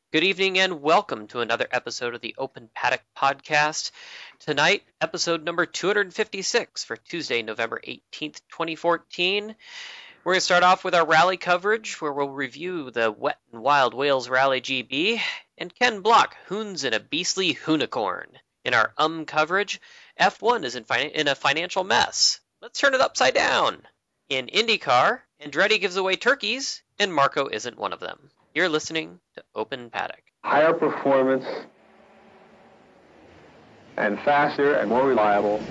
Good evening and welcome to another episode of the Open Paddock Podcast. Tonight, episode number 256 for Tuesday, November 18th, 2014. We're going to start off with our rally coverage where we'll review the Wet and Wild Wales Rally GB and Ken Block, Hoons in a Beastly Hoonicorn. In our coverage, F1 is in a financial mess. Let's turn it upside down. In IndyCar, Andretti gives away turkeys and Marco isn't one of them. You're listening to Open Paddock. Higher performance and faster and more reliable.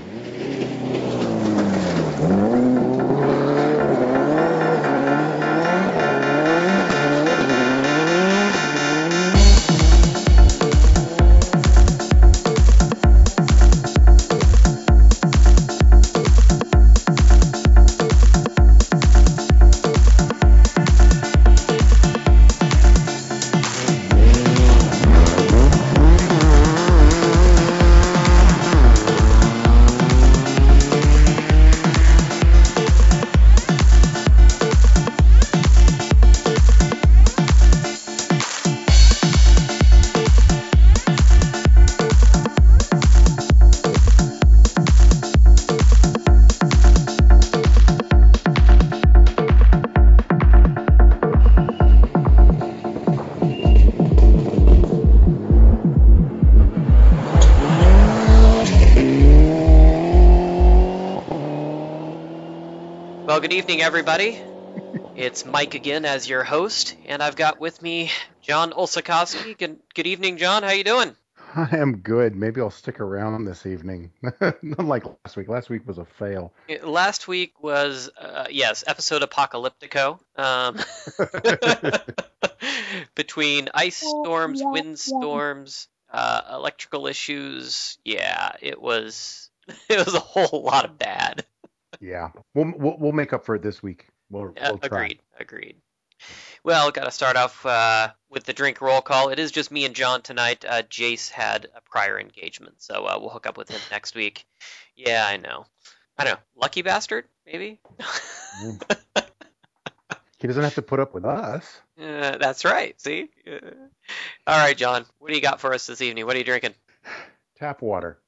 Well, good evening, everybody. It's Mike again as your host, and I've got with me John Olszakowski. Good evening, John. How you doing? I am good. Maybe I'll stick around this evening. Unlike last week. Last week was a fail. Last week was, yes, episode apocalyptico. Between ice storms, wind storms, electrical issues. Yeah, it was a whole lot of bad. Yeah, we'll make up for it this week. We'll try. Agreed. Well, got to start off with the drink roll call. It is just me and John tonight. Jace had a prior engagement, so we'll hook up with him next week. Yeah, I know. Lucky bastard, maybe? He doesn't have to put up with us. That's right, see? All right, John, what do you got for us this evening? What are you drinking? Tap water.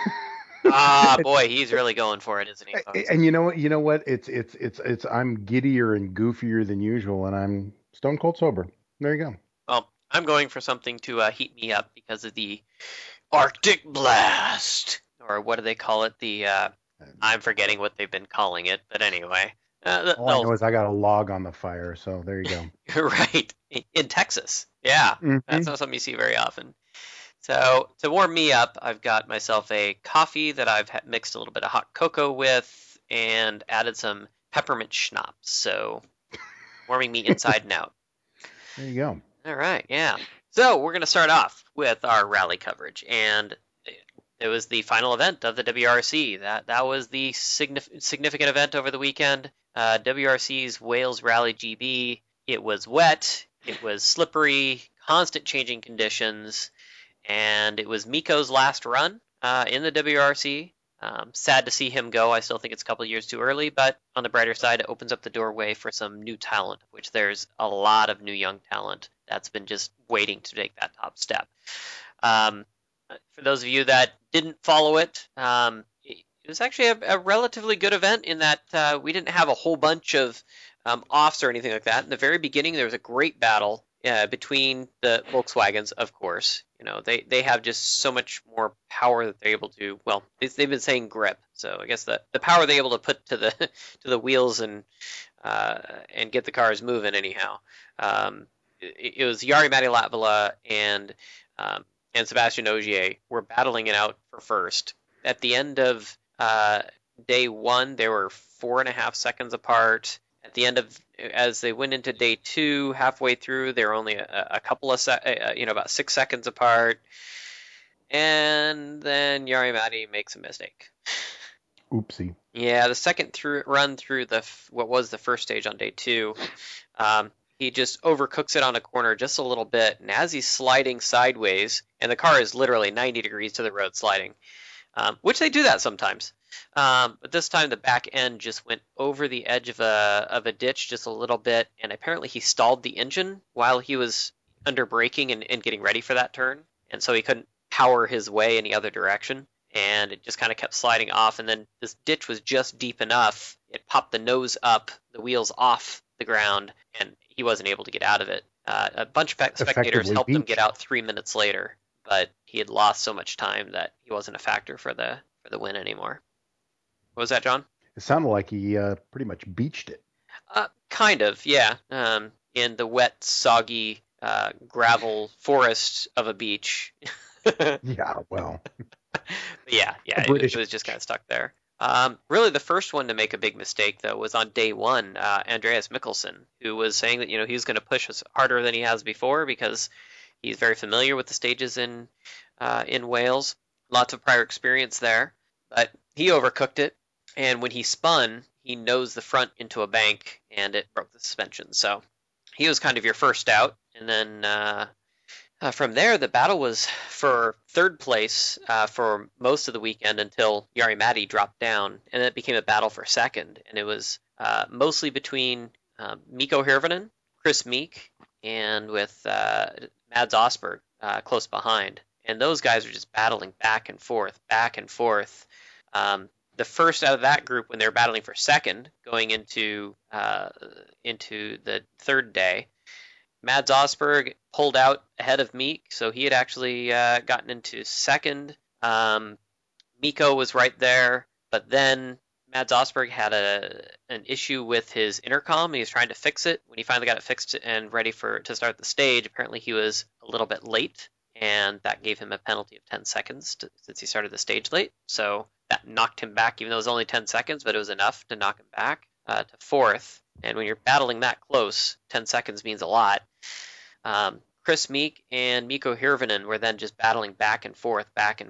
Ah, boy, he's really going for it, isn't he? Folks? And you know what? It's I'm giddier and goofier than usual, and I'm stone cold sober. There you go. Well, I'm going for something to heat me up because of the Arctic Blast, or what do they call it? I'm forgetting what they've been calling it, but anyway. All I know is I got a log on the fire, so there you go. Right, in Texas. Yeah, That's not something you see very often. So to warm me up, I've got myself a coffee that I've mixed a little bit of hot cocoa with and added some peppermint schnapps. So warming me inside and out. There you go. All right, yeah. So we're going to start off with our rally coverage. And it was the final event of the WRC. That was the significant event over the weekend. WRC's Wales Rally GB. It was wet. It was slippery, constant changing conditions. And it was Miko's last run in the WRC. Sad to see him go. I still think it's a couple of years too early, but on the brighter side, it opens up the doorway for some new talent, which there's a lot of new young talent that's been just waiting to take that top step. For those of you that didn't follow it, it was actually a relatively good event in that we didn't have a whole bunch of offs or anything like that. In the very beginning, there was a great battle between the Volkswagens, of course. You know, they have just so much more power that they're able to. Well, they've been saying grip, so I guess the power they're able to put to the wheels and get the cars moving. Anyhow, it was Jari-Matti Latvala and Sebastian Ogier were battling it out for first. At the end of day one, they were 4.5 seconds apart. At the end of, as they went into day two, halfway through, they were only a couple of, about 6 seconds apart. And then Jari-Matti makes a mistake. Oopsie. Yeah, the second run through what was the first stage on day two, he just overcooks it on a corner just a little bit. And as he's sliding sideways, and the car is literally 90 degrees to the road sliding, which they do that sometimes. But this time the back end just went over the edge of a ditch just a little bit, and apparently he stalled the engine while he was under braking and getting ready for that turn, and so he couldn't power his way any other direction, and it just kind of kept sliding off. And then this ditch was just deep enough; it popped the nose up, the wheels off the ground, and he wasn't able to get out of it. A bunch of spectators Effectively helped him beached. get out 3 minutes later, but he had lost so much time that he wasn't a factor for the win anymore. What was that, John? It sounded like he pretty much beached it. Kind of, yeah. In the wet, soggy gravel forest of a beach. Yeah, well, Yeah, A it British was just kind of stuck there. Really, the first one to make a big mistake, though, was on day one, Andreas Mikkelsen, who was saying that he was going to push us harder than he has before because he's very familiar with the stages in Wales, lots of prior experience there. But he overcooked it, and when he spun, he nosed the front into a bank, and it broke the suspension. So he was kind of your first out, and then from there, the battle was for third place for most of the weekend until Jari-Matti dropped down, and then it became a battle for second. And it was mostly between Mikko Hirvonen, Chris Meek, and with Mads Osberg close behind. And those guys were just battling back and forth, back and forth. The first out of that group, when they were battling for second, going into the third day, Mads Osberg pulled out ahead of Meek, so he had actually gotten into second. Mikko was right there, but then Mads Osberg had an issue with his intercom. He was trying to fix it. When he finally got it fixed and ready to start the stage, apparently he was a little bit late, and that gave him a penalty of 10 seconds since he started the stage late. So that knocked him back, even though it was only 10 seconds, but it was enough to knock him back to fourth. And when you're battling that close, 10 seconds means a lot. Chris Meek and Mikko Hirvonen were then just battling back and forth.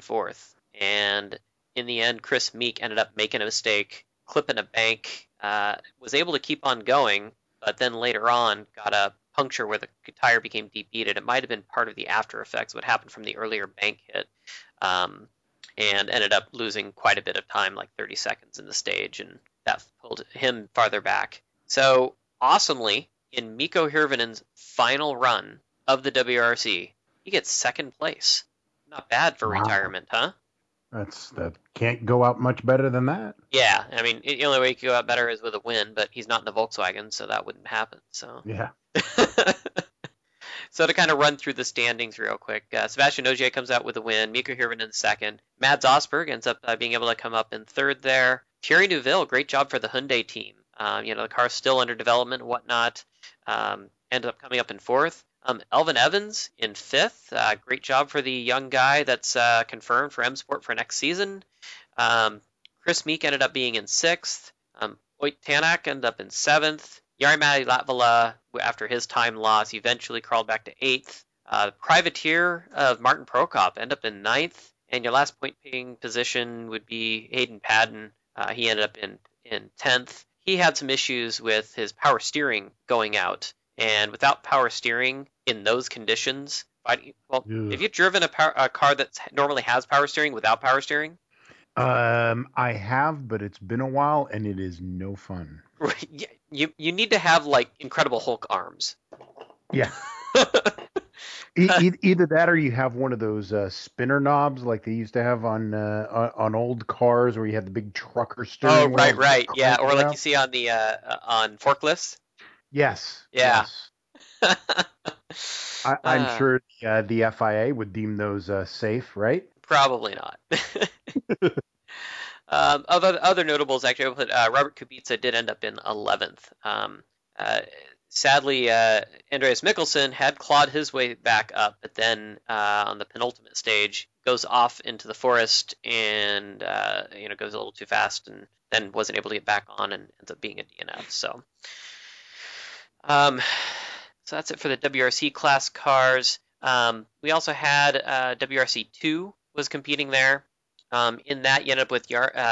And in the end, Chris Meek ended up making a mistake, clipping a bank, was able to keep on going, but then later on got a puncture where the tire became deep-beaded. It might have been part of the after effects, what happened from the earlier bank hit, and ended up losing quite a bit of time, like 30 seconds in the stage, and that pulled him farther back. So, awesomely, in Mikko Hirvonen's final run of the WRC, he gets second place. Not bad for retirement, huh? that can't go out much better than that. Yeah, I mean, the only way he could go out better is with a win, but he's not in the Volkswagen, so that wouldn't happen. So Yeah. So to kind of run through the standings real quick, Sebastian Ogier comes out with a win, Mikko Hirvonen second, Mads Osberg ends up being able to come up in third there. Thierry Neuville, great job for the Hyundai team. The car's still under development and whatnot. Ended up coming up in fourth. Elvin Evans in fifth. Great job for the young guy that's confirmed for M Sport for next season. Chris Meek ended up being in sixth. Oyt Tanak ended up in seventh. Jari-Matti Latvala, after his time loss, eventually crawled back to eighth. Privateer of Martin Prokop ended up in ninth. And your last point-paying position would be Hayden Padden. He ended up in 10th. He had some issues with his power steering going out. And without power steering in those conditions, have you driven a car that normally has power steering without power steering? I have, but it's been a while, and it is no fun. You need to have like Incredible Hulk arms. Yeah. Either that, or you have one of those spinner knobs like they used to have on old cars, where you have the big trucker steering. Oh, right, yeah, or like you see on the on forklifts. Yes. Yeah. Yes. I'm sure the FIA would deem those safe, right? Probably not. Other notables, actually, I would put Robert Kubica did end up in 11th. Sadly, Andreas Mikkelsen had clawed his way back up, but then on the penultimate stage goes off into the forest and goes a little too fast, and then wasn't able to get back on and ends up being a DNF. So that's it for the WRC class cars. We also had WRC 2 was competing there. In that, you end up with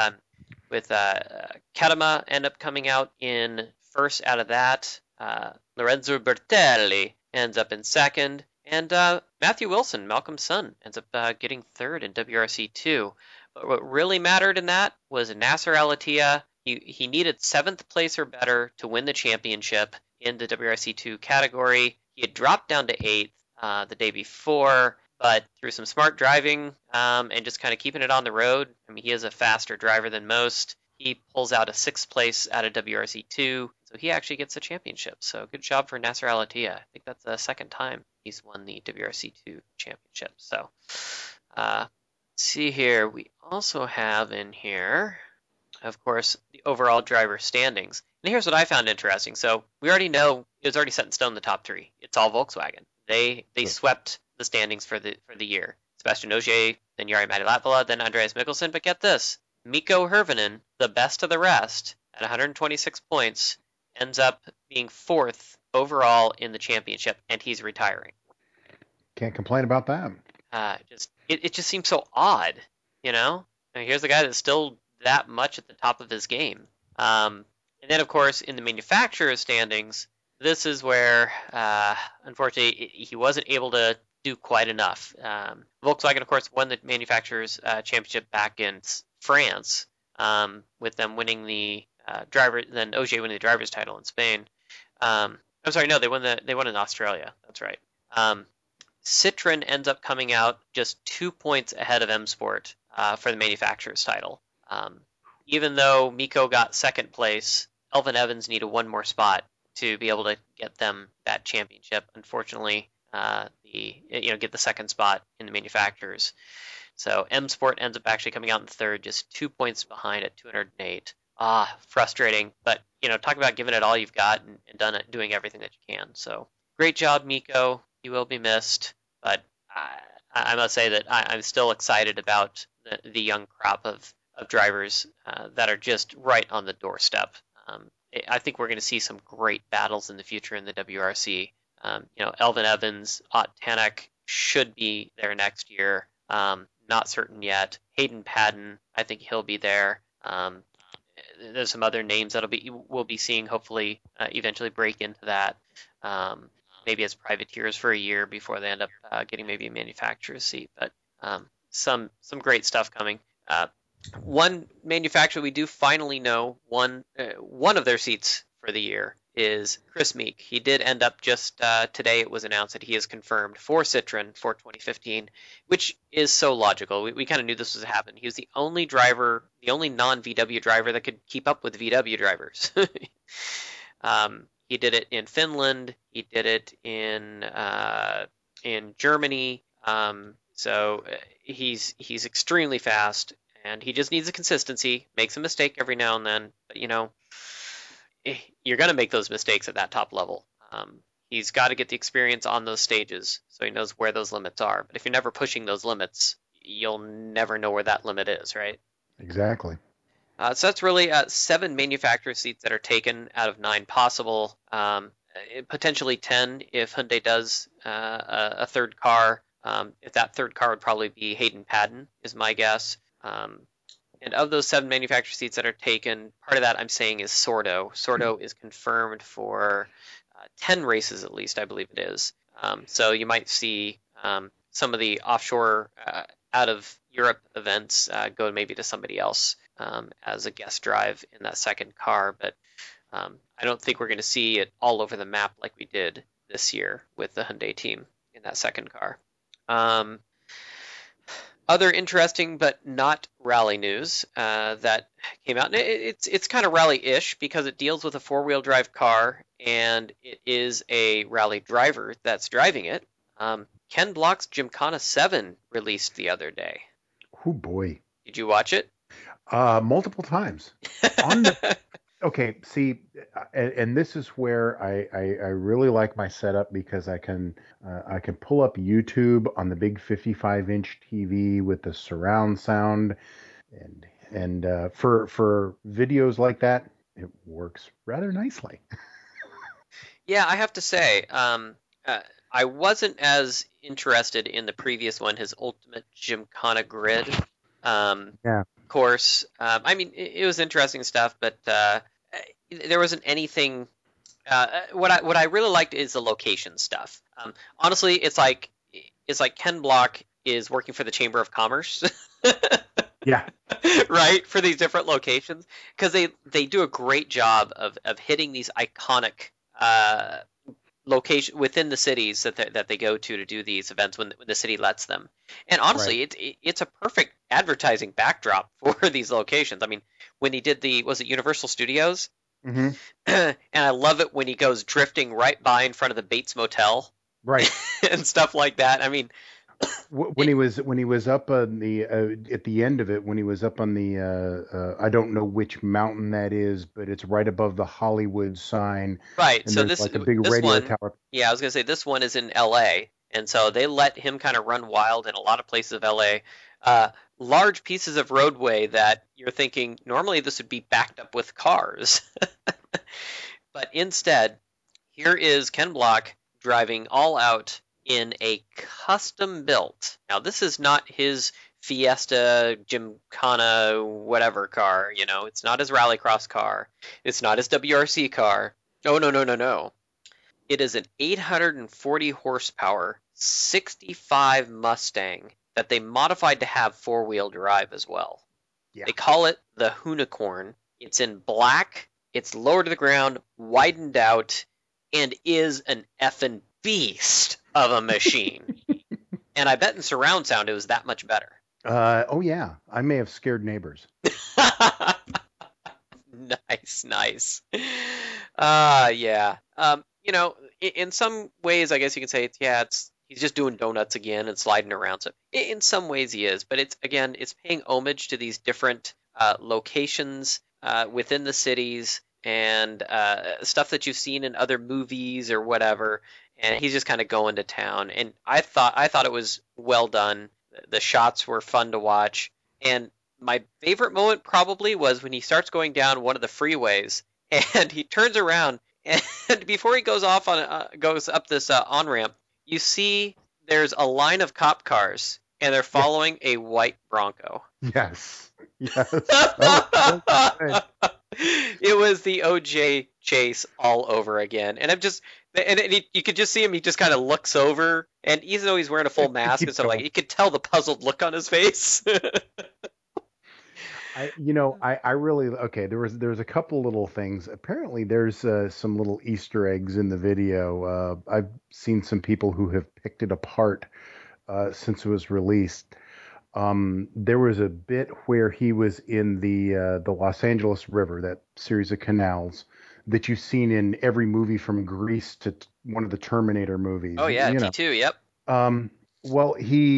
Kadama end up coming out in first out of that. Lorenzo Bertelli ends up in second. And Matthew Wilson, Malcolm's son, ends up getting third in WRC 2. But what really mattered in that was Nasser Al-Attiyah. He needed 7th place or better to win the championship in the WRC 2 category. He had dropped down to 8th. the day before, but through some smart driving and just kind of keeping it on the road, I mean, he is a faster driver than most. He pulls out a 6th place out of WRC2, so he actually gets the championship. So good job for Nasser Al-Attiyah. I think that's the second time he's won the WRC2 championship. So let's see here. We also have in here, of course, the overall driver standings. And here's what I found interesting. So we already know it was already set in stone the top 3. It's all Volkswagen. They swept the standings for the year. Sebastian Ogier, then Jari-Matti Latvala, then Andreas Mikkelsen. But get this, Mikko Hirvonen, the best of the rest, at 126 points, ends up being 4th overall in the championship, and he's retiring. Can't complain about that. It just seems so odd, you know? And here's the guy that's still that much at the top of his game. And then, of course, in the manufacturer's standings, this is where, unfortunately, he wasn't able to do quite enough. Volkswagen, of course, won the manufacturer's championship back in France, with them winning the then Ogier winning the driver's title in Spain. I'm sorry, no, they won in Australia. That's right. Citroen ends up coming out just 2 points ahead of M Sport for the manufacturer's title. Even though Mikko got 2nd place, Elfyn Evans needed 1 more spot to be able to get them that championship. Unfortunately, get the 2nd spot in the manufacturers. So M Sport ends up actually coming out in 3rd, just 2 points behind at 208. Frustrating, but talk about giving it all you've got and doing everything that you can. So great job, Mikko. You will be missed, but I must say that I'm still excited about the young crop of drivers that are just right on the doorstep. I think we're going to see some great battles in the future in the WRC. Elfyn Evans, Ott Tanak should be there next year. Not certain yet. Hayden Paddon, I think he'll be there. There's some other names we'll be seeing hopefully eventually break into that. Maybe as privateers for a year before they end up getting maybe a manufacturer's seat. But some great stuff coming. One manufacturer we do finally know one of their seats for the year is Chris Meek. He did end up just today. It was announced that he is confirmed for Citroen for 2015, which is so logical. We kind of knew this was happening. He was the only non-VW driver that could keep up with VW drivers. He did it in Finland. He did it in Germany. So he's extremely fast, and he just needs a consistency. Makes a mistake every now and then, but you're going to make those mistakes at that top level. He's got to get the experience on those stages so he knows where those limits are. But if you're never pushing those limits, you'll never know where that limit is, right? Exactly. So that's really 7 manufacturer seats that are taken out of 9 possible. Potentially 10 if Hyundai does a third car. If that third car would probably be Hayden Paddon, is my guess. And of those 7 manufacturer seats that are taken, part of that I'm saying is Sordo. Sordo is confirmed for 10 races at least, I believe it is. So you might see some of the offshore out of Europe events go maybe to somebody else as a guest drive in that second car. But I don't think we're going to see it all over the map like we did this year with the Hyundai team in that second car. Other interesting but not rally news that came out, and it's kind of rally-ish because it deals with a 4-wheel drive car, and it is a rally driver that's driving it. Ken Block's Gymkhana 7 released the other day. Oh, boy. Did you watch it? Multiple times. Okay, see, and this is where I really like my setup because I can pull up YouTube on the big 55-inch TV with the surround sound, and for videos like that, it works rather nicely. Yeah, I have to say, I wasn't as interested in the previous one, his Ultimate Gymkhana Grid. Yeah. Course. I mean, it was interesting stuff, but there wasn't anything. What I really liked is the location stuff. Honestly, it's like Ken Block is working for the Chamber of Commerce. Yeah. Right, for these different locations, because they do a great job of hitting these iconic location within the cities that they go to do these events when the city lets them. And Right. honestly, it's a perfect advertising backdrop for these locations. I mean, when he did was it Universal Studios? Hmm. And I love it when he goes drifting right by in front of the Bates Motel Right. and stuff like that. I mean, When it, he was up on the at the end of it, when he was up on the I don't know which mountain that is, but it's right above the Hollywood sign, right. and So there's this like a big this radio one, tower. yeah, I was gonna say this one is in L.A. and so they let him kind of run wild in a lot of places of L.A. Uh, Large pieces of roadway that you're thinking normally this would be backed up with cars, but instead, here is Ken Block driving all out in a custom built. Now, this is not his Fiesta, Gymkhana, whatever car. It's not his Rallycross car. It's not his WRC car. Oh, no, no, no, no. It is an 840 horsepower 65 Mustang that they modified to have four-wheel drive as well. Yeah. They call it the Hoonicorn. It's in black, it's lower to the ground, widened out, and is an effing beast of a machine. And I bet in surround sound it was that much better. Oh yeah, I may have scared neighbors. Nice, nice. Yeah. In some ways, I guess you can say he's just doing donuts again and sliding around. So in some ways he is, but it's paying homage to these different locations within the cities and stuff that you've seen in other movies or whatever. And he's just kind of going to town. And I thought it was well done. The shots were fun to watch. And my favorite moment probably was when he starts going down one of the freeways and he turns around and before he goes up this on ramp, you see there's a line of cop cars and they're Yeah. following a white Bronco. Yes. Yes. Oh, okay. It was the OJ chase all over again, and you could just see him. He just kind of looks over, and even though he's wearing a full mask Keep and stuff, like going. you could tell the puzzled look on his face. I really okay. There's a couple little things. Apparently, there's some little Easter eggs in the video. I've seen some people who have picked it apart since it was released. There was a bit where he was in the Los Angeles River, that series of canals that you've seen in every movie from Grease to one of the Terminator movies. Oh yeah, You know, T2. Yep. well,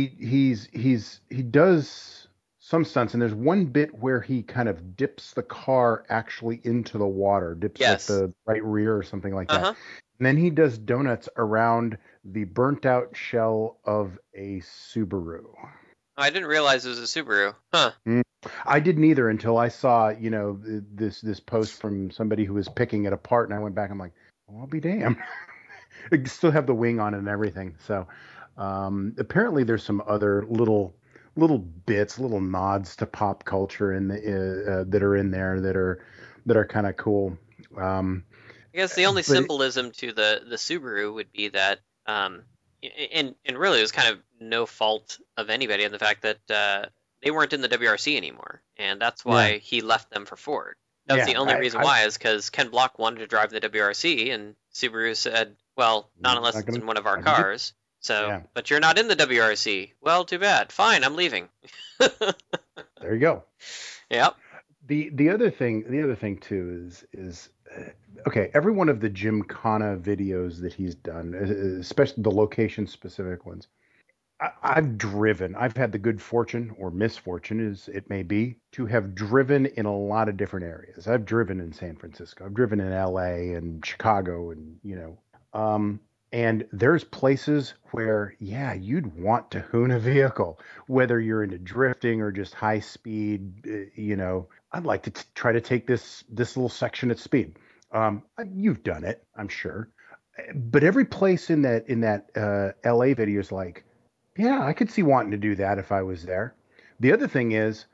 he does some stunts, and there's one bit where he kind of dips the car actually into the water, dips like Yes. the right rear or something like Uh that. huh. And then he does donuts around the burnt out shell of a Subaru. I didn't realize it was a Subaru. Huh. Mm. I didn't either until I saw, this post from somebody who was picking it apart, and I went back. I'm like, well, I'll be damned. It still have the wing on it and everything. So apparently, there's some other little bits, little nods to pop culture in the that are in there that are kind of cool. Um, I guess the only but symbolism to the Subaru would be that, and really it was kind of no fault of anybody in the fact that they weren't in the WRC anymore, and that's yeah, why he left them for Ford. That was yeah, the only reason why, is because Ken Block wanted to drive the WRC, and Subaru said, "Well, not unless not it's gonna in one of our not gonna do. cars." So, Yeah, but you're not in the WRC. Well, too bad. Fine, I'm leaving. there you go. Yep. The other thing too is okay. Every one of the Gymkhana videos that he's done, especially the location specific ones, I've driven. I've had the good fortune or misfortune, as it may be, to have driven in a lot of different areas. I've driven in San Francisco. I've driven in L.A. and Chicago, and and there's places where, yeah, you'd want to hoon a vehicle, whether you're into drifting or just high speed. I'd like to try to take this little section at speed. You've done it, I'm sure, but every place in that LA video is like, yeah, I could see wanting to do that if I was there. The other thing is,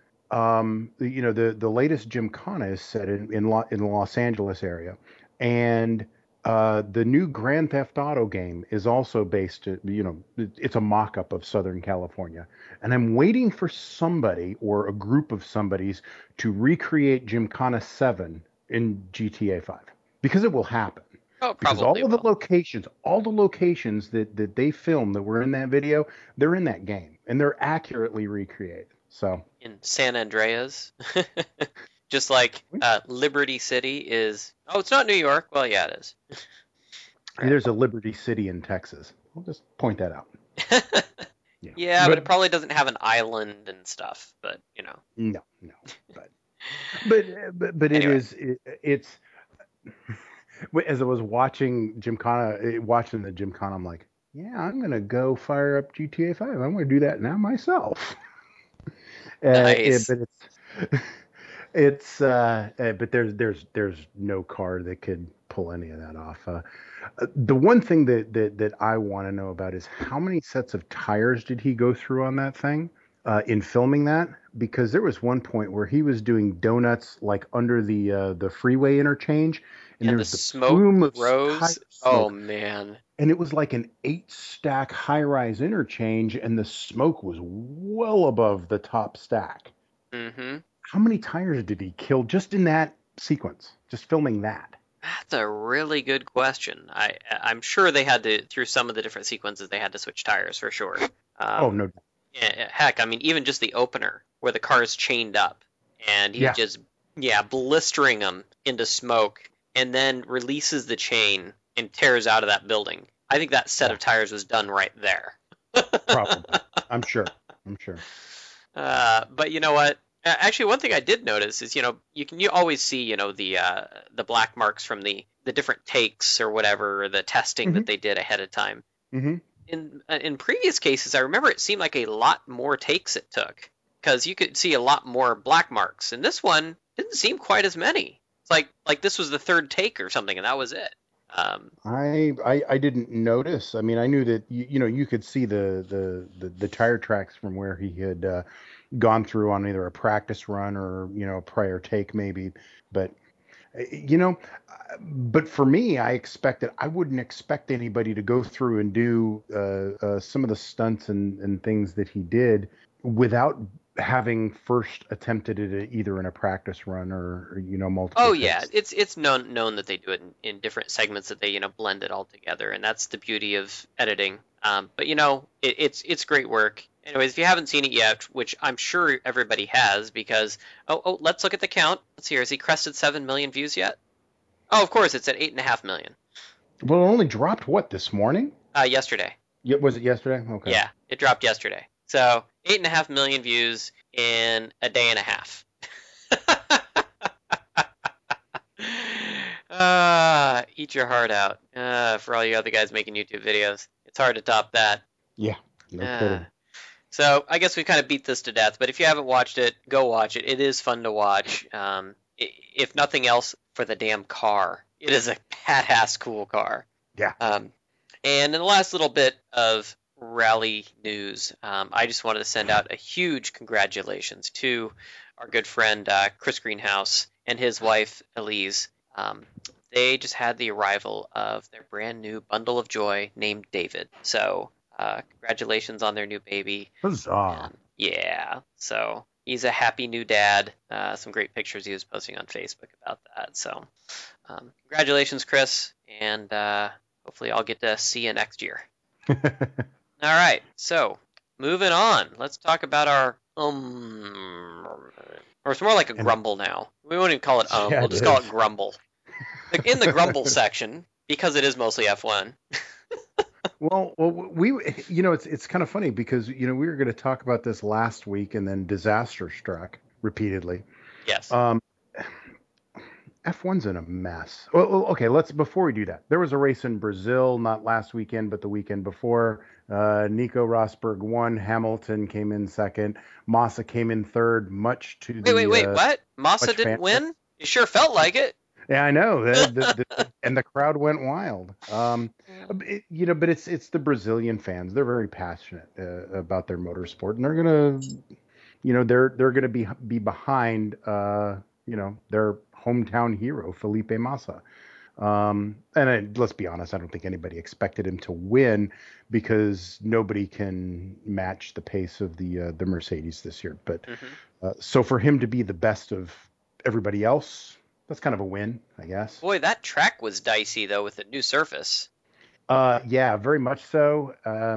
the latest Gymkhana is set in the Los Angeles area, and the new Grand Theft Auto game is also based. It's a mock-up of Southern California, and I'm waiting for somebody or a group of somebodies to recreate Gymkhana 7 in GTA 5 because it will happen. Oh, Because probably will. all the locations that they filmed that were in that video, they're in that game and they're accurately recreated. So In San Andreas. Just like Liberty City is. Oh, it's not New York. Well, yeah, it is. Right. there's a Liberty City in Texas. I'll just point that out. You know, Yeah, but it probably doesn't have an island and stuff. But no, but but Anyway. it's as I was watching watching the Gymkhana, I'm like, yeah, I'm gonna go fire up GTA 5. I'm gonna do that now myself. Nice. But but there's no car that could pull any of that off. The one thing that I want to know about is how many sets of tires did he go through on that thing in filming that? Because there was one point where he was doing donuts like under the freeway interchange, and there the was the smoke plume of rose. Oh smoke, man. and it was like an 8-stack high-rise interchange, and the smoke was well above the top stack. Mm-hmm. How many tires did he kill just in that sequence, just filming that? That's a really good question. I'm sure they had to, through some of the different sequences, they had to switch tires for sure. Oh, no. Heck, I mean, even just the opener where the car's chained up and he Yeah. just, blistering them into smoke and then releases the chain and tears out of that building. I think that set of tires was done right there. Probably. I'm sure. But you know what? Actually, one thing I did notice is, you always see, the black marks from the different takes or whatever, or the testing that they did ahead of time. Mm-hmm. In previous cases, I remember it seemed like a lot more takes it took because you could see a lot more black marks. And this one didn't seem quite as many. It's like this was the third take or something, and that was it. I didn't notice. I mean, I knew that you could see the tire tracks from where he had gone through on either a practice run or a prior take maybe, but but for me, I wouldn't expect anybody to go through and do some of the stunts and things that he did without having first attempted it either in a practice run or multiple Oh takes. yeah, it's known that they do it in different segments, that they blend it all together, and that's the beauty of editing. But it's great work. Anyways, if you haven't seen it yet, which I'm sure everybody has, because let's look at the count. Let's see here. Has he crested 7 million views yet? Oh, of course, it's at 8.5 million. Well, it only dropped this morning? Yesterday. Yeah, was it yesterday? Okay. Yeah, it dropped yesterday. So 8.5 million views in a day and a half. Eat your heart out. For all you other guys making YouTube videos, it's hard to top that. Yeah, no kidding. So I guess we kind of beat this to death, but if you haven't watched it, go watch it. It is fun to watch. If nothing else, for the damn car. It is a badass cool car. Yeah. And in the last little bit of rally news, I just wanted to send out a huge congratulations to our good friend Chris Greenhouse and his wife Elise. They just had the arrival of their brand new bundle of joy named David. So congratulations on their new baby. Huzzah. Yeah, so he's a happy new dad. Some great pictures he was posting on Facebook about that. So congratulations, Chris, and hopefully I'll get to see you next year. All right, so moving on. Let's talk about our or it's more like a grumble now. We won't even call it Yeah, we'll just call it grumble. Like in the grumble section, because it is mostly F1. Well, we it's kind of funny because we were going to talk about this last week and then disaster struck repeatedly. Yes. F1's in a mess. Well, okay, before we do that, there was a race in Brazil, not last weekend, but the weekend before. Nico Rosberg won. Hamilton came in second. Massa came in third, much to the... Wait, what? Massa didn't win? It sure felt like it. Yeah, I know. And the crowd went wild. But it's the Brazilian fans. They're very passionate about their motorsport, and they're gonna, they're gonna be behind, their hometown hero Felipe Massa. Let's be honest, I don't think anybody expected him to win because nobody can match the pace of the Mercedes this year. But so for him to be the best of everybody else, that's kind of a win, I guess. Boy, that track was dicey though with the new surface. Yeah, very much so.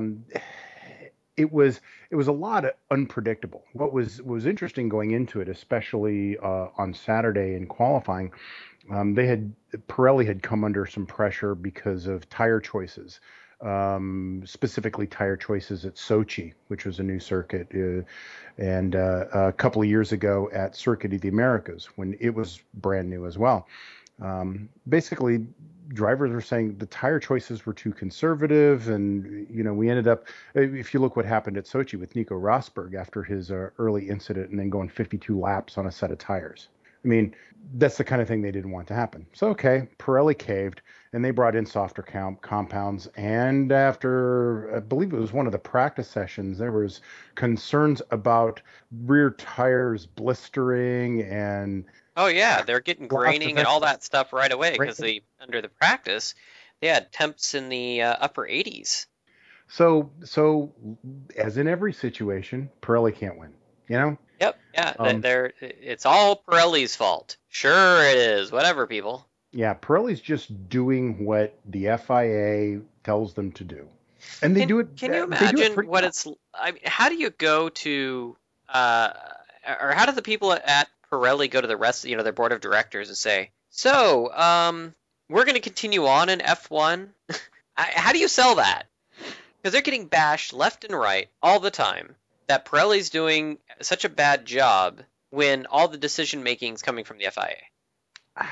It was it was a lot unpredictable. What was interesting going into it, especially on Saturday in qualifying, they had Pirelli had come under some pressure because of tire choices, specifically tire choices at Sochi, which was a new circuit, and a couple of years ago at Circuit of the Americas when it was brand new as well. Basically, drivers were saying the tire choices were too conservative, and we ended up. If you look what happened at Sochi with Nico Rosberg after his early incident, and then going 52 laps on a set of tires. I mean, that's the kind of thing they didn't want to happen. So, okay, Pirelli caved, and they brought in softer compounds. And after, I believe it was one of the practice sessions, there was concerns about rear tires blistering and Oh yeah, they're getting lots of graining and all extra. that stuff right away Right. because they under the practice they had temps in the upper 80s. So as in every situation, Pirelli can't win. You know, Yep, yeah, um, it's all Pirelli's fault. Sure it is. Whatever, people. yeah, Pirelli's just doing what the FIA tells them to do, and they Can do it. can you They do it imagine pretty what well. it's? I mean, how do you go to, uh, or how do the people at Pirelli go to the rest, their board of directors and say, so, we're going to continue on in F1? How do you sell that? Because they're getting bashed left and right all the time that Pirelli's doing such a bad job when all the decision making is coming from the FIA.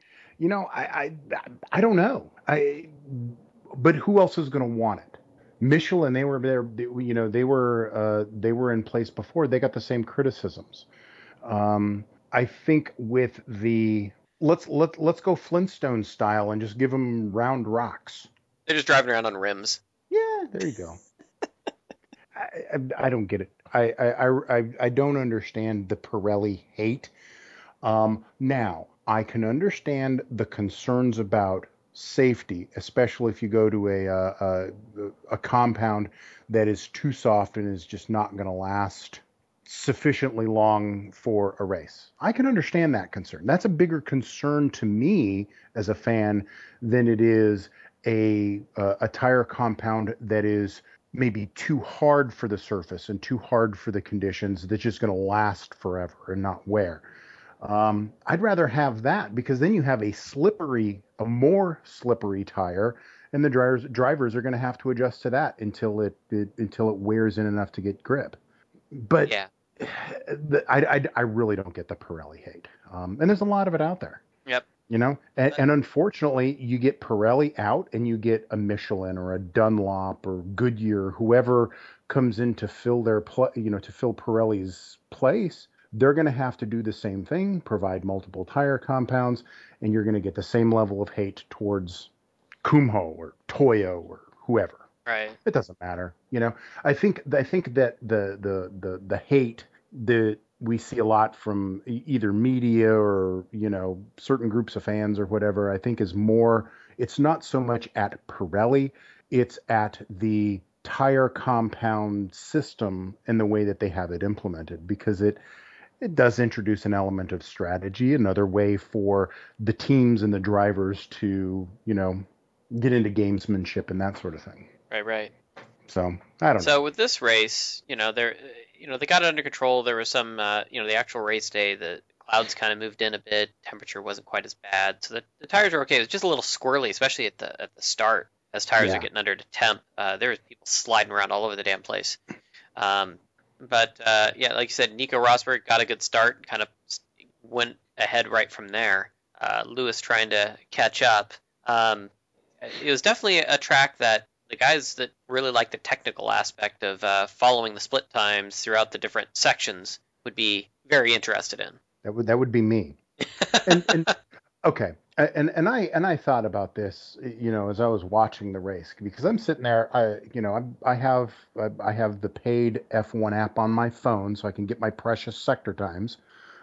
I don't know. But who else is going to want it? Michelin, they were there. They were in place before. They got the same criticisms. I think with the let's go Flintstone style and just give them round rocks. They're just driving around on rims. Yeah, there you go. I don't get it. I don't understand the Pirelli hate. Now, I can understand the concerns about safety, especially if you go to a compound that is too soft and is just not going to last sufficiently long for a race. I can understand that concern. That's a bigger concern to me as a fan than it is a tire compound that is maybe too hard for the surface and too hard for the conditions that's just going to last forever and not wear. I'd rather have that because then you have a more slippery tire, and the drivers are going to have to adjust to that until it wears in enough to get grip. But Yeah. I really don't get the Pirelli hate, and there's a lot of it out there. Yep. And unfortunately, you get Pirelli out, and you get a Michelin or a Dunlop or Goodyear, whoever comes in to fill to fill Pirelli's place. They're going to have to do the same thing, provide multiple tire compounds, and you're going to get the same level of hate towards Kumho or Toyo or whoever. Right. It doesn't matter. I think that the hate that we see a lot from either media or certain groups of fans or whatever, I think is more. It's not so much at Pirelli, it's at the tire compound system and the way that they have it implemented, because it does introduce an element of strategy, another way for the teams and the drivers to, get into gamesmanship and that sort of thing. Right. So I don't know. So with this race, they got it under control. There was some, the actual race day, the clouds kind of moved in a bit. Temperature wasn't quite as bad, so the tires were okay. It was just a little squirrely, especially at the start, as tires are getting under to temp. There was people sliding around all over the damn place. But like you said, Nico Rosberg got a good start, kind of went ahead right from there. Lewis trying to catch up. It was definitely a track that the guys that really like the technical aspect of following the split times throughout the different sections would be very interested in. That would be me. and okay. And I thought about this, as I was watching the race, because I'm sitting there, I have the paid F1 app on my phone, so I can get my precious sector times,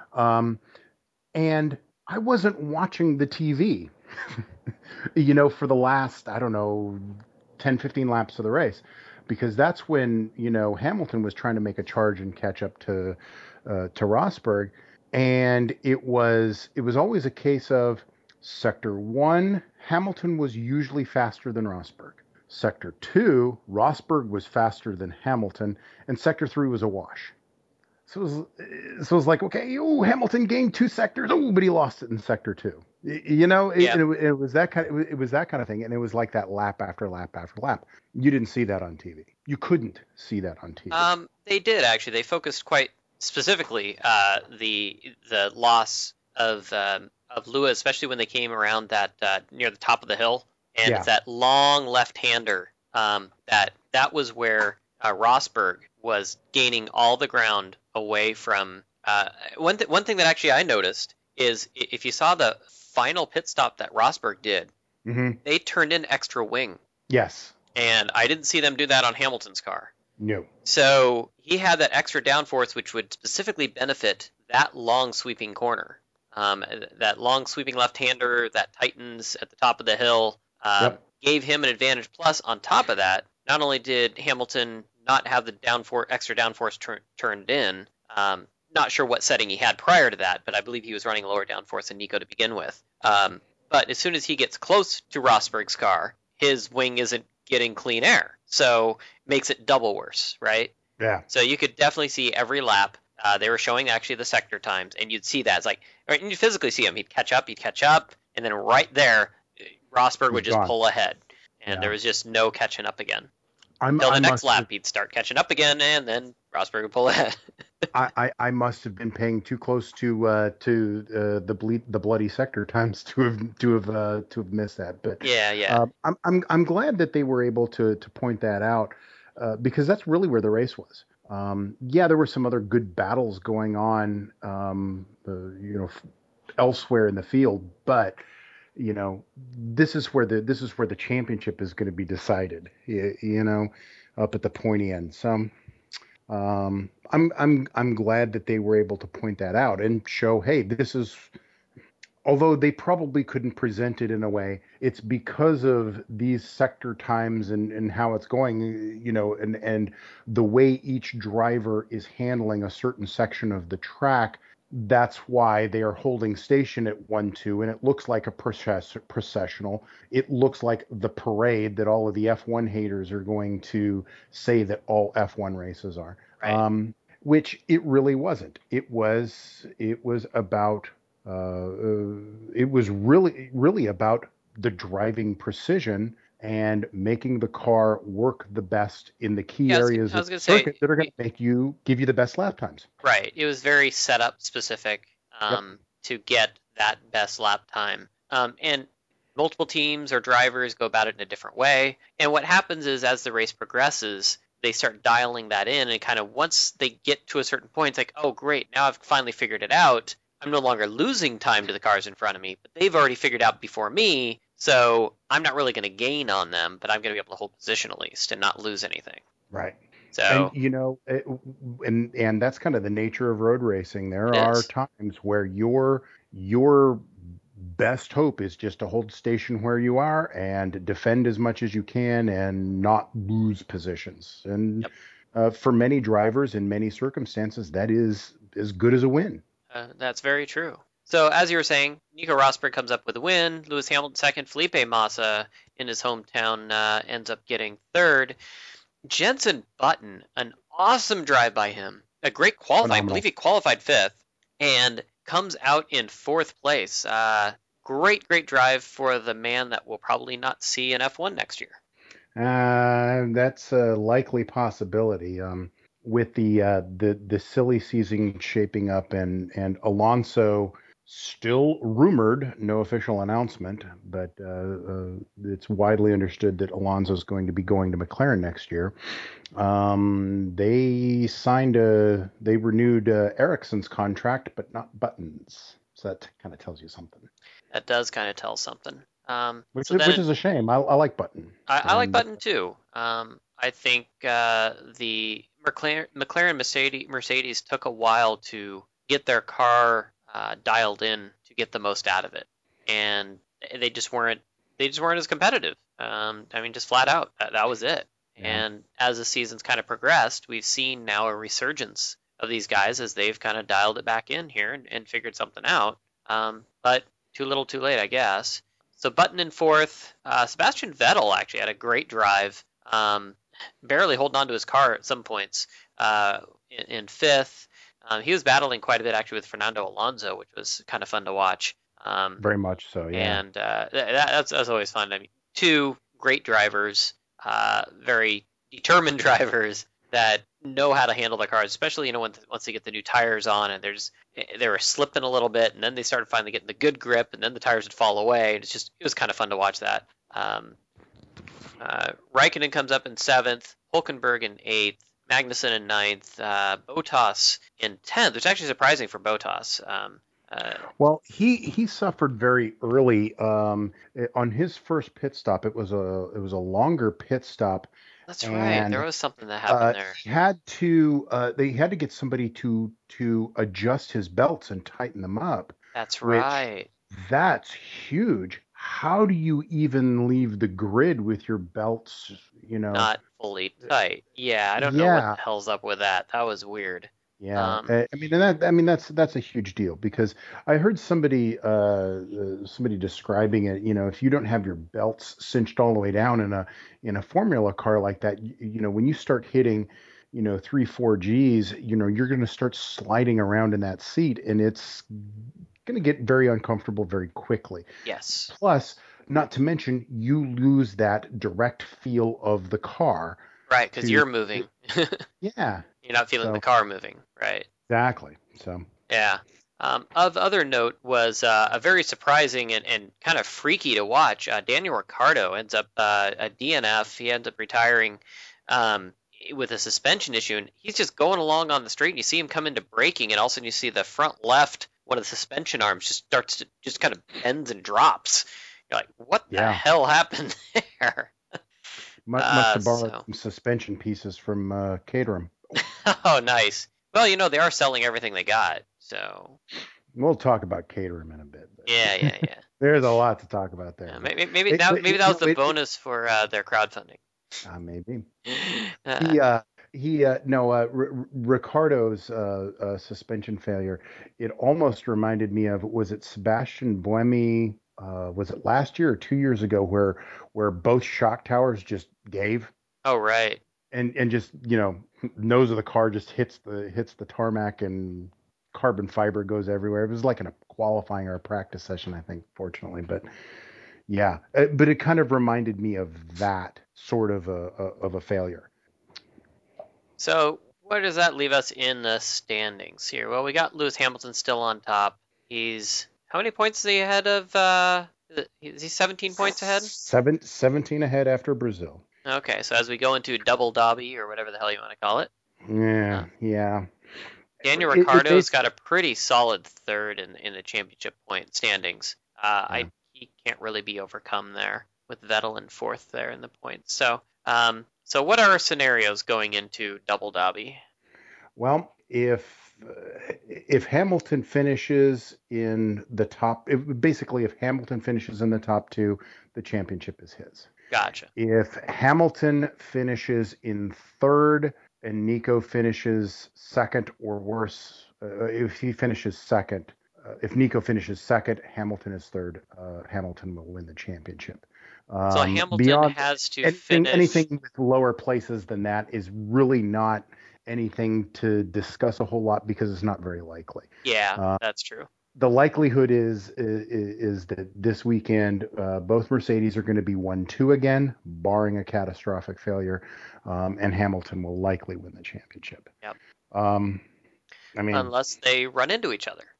and I wasn't watching the TV, for the last, I don't know, 10, 15 laps of the race, because that's when Hamilton was trying to make a charge and catch up to Rosberg. And it was always a case of Sector 1, Hamilton was usually faster than Rosberg. Sector 2, Rosberg was faster than Hamilton, and Sector 3 was a wash. So it was like, okay, oh, Hamilton gained 2 sectors, oh, but he lost it in Sector 2. Yeah. It was that kind of, it was that kind of thing, and it was like that lap after lap after lap. You didn't see that on TV. You couldn't see that on TV. They did actually. They focused quite specifically the loss of Lewis, especially when they came around that near the top of the hill, and Yeah. it's that long left-hander that was where Rosberg was gaining all the ground away from. One thing that actually I noticed is if you saw the final pit stop that Rosberg did, Hmm. they turned in extra wing, Yes. and I didn't see them do that on Hamilton's car. No. So he had that extra downforce, which would specifically benefit that long sweeping corner, that long sweeping left-hander that tightens at the top of the hill, Yep. gave him an advantage. Plus, on top of that, not only did Hamilton not have the extra downforce turned in, not sure what setting he had prior to that, but I believe he was running lower downforce than Nico to begin with. But as soon as he gets close to Rosberg's car, his wing isn't getting clean air, so makes it double worse, right? Yeah. So you could definitely see every lap. They were showing actually the sector times, and you'd see that. It's like, right, and you physically see him. He'd catch up, and then right there, Rosberg would He's just gone. pull ahead, and Yeah. there was just no catching up again. I'm, Until I the next must lap, have, he'd start catching up again, and then Rosberg would pull ahead. I must have been paying too close to the bloody sector times to have missed that. But Yeah. I'm glad that they were able to point that out, because that's really where the race was. Yeah, there were some other good battles going on, elsewhere in the field, but this is where the championship is going to be decided. Up at the pointy end. So I'm glad that they were able to point that out and show, hey, this is. Although they probably couldn't present it in a way, it's because of these sector times and how it's going, and the way each driver is handling a certain section of the track. That's why they are holding station at 1-2, and it looks like a processional. It looks like the parade that all of the F1 haters are going to say that all F1 races are. Right. Which it really wasn't. It was about it was really about the driving precision and making the car work the best in the key Yeah, areas I of was the gonna say, circuit that are going to give you the best lap times. right. It was very setup specific Yep. to get that best lap time. And multiple teams or drivers go about it in a different way. And what happens is as the race progresses, they start dialing that in, and kind of once they get to a certain point, it's like, oh, great, now I've finally figured it out. I'm no longer losing time to the cars in front of me, but they've already figured out before me, so I'm not really going to gain on them, but I'm going to be able to hold position at least and not lose anything. Right. And So and that's kind of the nature of road racing. There it are is. times where your best hope is just to hold station where you are and defend as much as you can and not lose positions. And Yep. for many drivers in many circumstances, that is as good as a win. That's very true. So as you were saying, Nico Rosberg comes up with a win. Lewis Hamilton second. Felipe Massa in his hometown ends up getting third. Jenson Button, an awesome drive by him. A great qualifying. I Phenomenal. believe he qualified fifth and comes out in fourth place. Great drive for the man that we'll probably not see in F1 next year. That's a likely possibility. With the silly season shaping up and Alonso still rumored, no official announcement, but it's widely understood that Alonso is going to be going to McLaren next year. They renewed Ericsson's contract, but not Button's. So that kind of tells you something. That does kind of tell something. Which is a shame. I like Button. I like Button too. I think the McLaren Mercedes took a while to get their car dialed in to get the most out of it, and they just weren't as competitive. Just flat out, that was it. Yeah. And as the season's kind of progressed, we've seen now a resurgence these guys as they've kind of dialed it back in here and figured something out. But too little, too late, I guess. So Button in fourth. Sebastian Vettel actually had a great drive, barely holding on to his car at some points. In fifth, he was battling quite a bit actually with Fernando Alonso, which was kind of fun to watch. Very much so, yeah. And that's always fun. I mean, two great drivers, very determined drivers that know how to handle their cars, especially once they get the new tires on and they were slipping a little bit, and then they started finally getting the good grip, and then the tires would fall away. And it was kind of fun to watch that. Raikkonen comes up in seventh, Hulkenberg in eighth, Magnussen in ninth, Bottas in 10th, which is actually surprising for Bottas. Well, he suffered very early on his first pit stop. It was a longer pit stop. That's right. There was something that happened there. They had to get somebody to adjust his belts and tighten them up. That's right. That's huge. How do you even leave the grid with your belts, not fully tight? Yeah, I don't know what the hell's up with that. That was weird. Yeah, that's a huge deal, because I heard somebody describing it. If you don't have your belts cinched all the way down in a Formula car like that, when you start hitting 3-4 Gs, you're going to start sliding around in that seat, and it's going to get very uncomfortable very quickly. Yes. Plus, not to mention, you lose that direct feel of the car. Right, because you're moving. Yeah. You're not feeling the car moving, right? Exactly. So. Yeah. Of other note was a very surprising and kind of freaky to watch. Daniel Ricciardo ends up a DNF. He ends up retiring with a suspension issue, and he's just going along on the straight, and you see him come into braking, and all of a sudden you see the front left, one of the suspension arms just kind of bends and drops. You're like, what the hell happened there? Must have borrowed some suspension pieces from Caterham. Oh, nice. Well, they are selling everything they got, so. We'll talk about Caterham in a bit. Yeah. There's a lot to talk about there. Yeah, maybe that was the bonus for their crowdfunding. Maybe. Ricardo's suspension failure, it almost reminded me of, was it Sebastian Buemi? Was it last year or 2 years ago where both shock towers just gave? Oh, right. And just, nose of the car just hits the tarmac and carbon fiber goes everywhere. It was like in a qualifying or a practice session, I think, fortunately. But yeah, but it kind of reminded me of that sort of a failure. So where does that leave us in the standings here? Well, we got Lewis Hamilton still on top. He's, how many points is he ahead of, is he 17 points ahead? 17 ahead after Brazil. Okay, so as we go into double Dobby, or whatever the hell you want to call it. Yeah. Daniel Ricciardo's got a pretty solid third in the championship point standings. He can't really be overcome there, with Vettel in fourth there in the points. So what are our scenarios going into double Dobby? Well, if Hamilton finishes in the top, if Hamilton finishes in the top two, the championship is his. Gotcha. If Hamilton finishes in third and Nico finishes second or worse, if Nico finishes second, Hamilton is third. Hamilton will win the championship. So Hamilton has to finish. Anything with lower places than that is really not anything to discuss a whole lot, because it's not very likely. Yeah, that's true. The likelihood is that this weekend both Mercedes are going to be 1-2 again, barring a catastrophic failure, and Hamilton will likely win the championship. Yep. Unless they run into each other,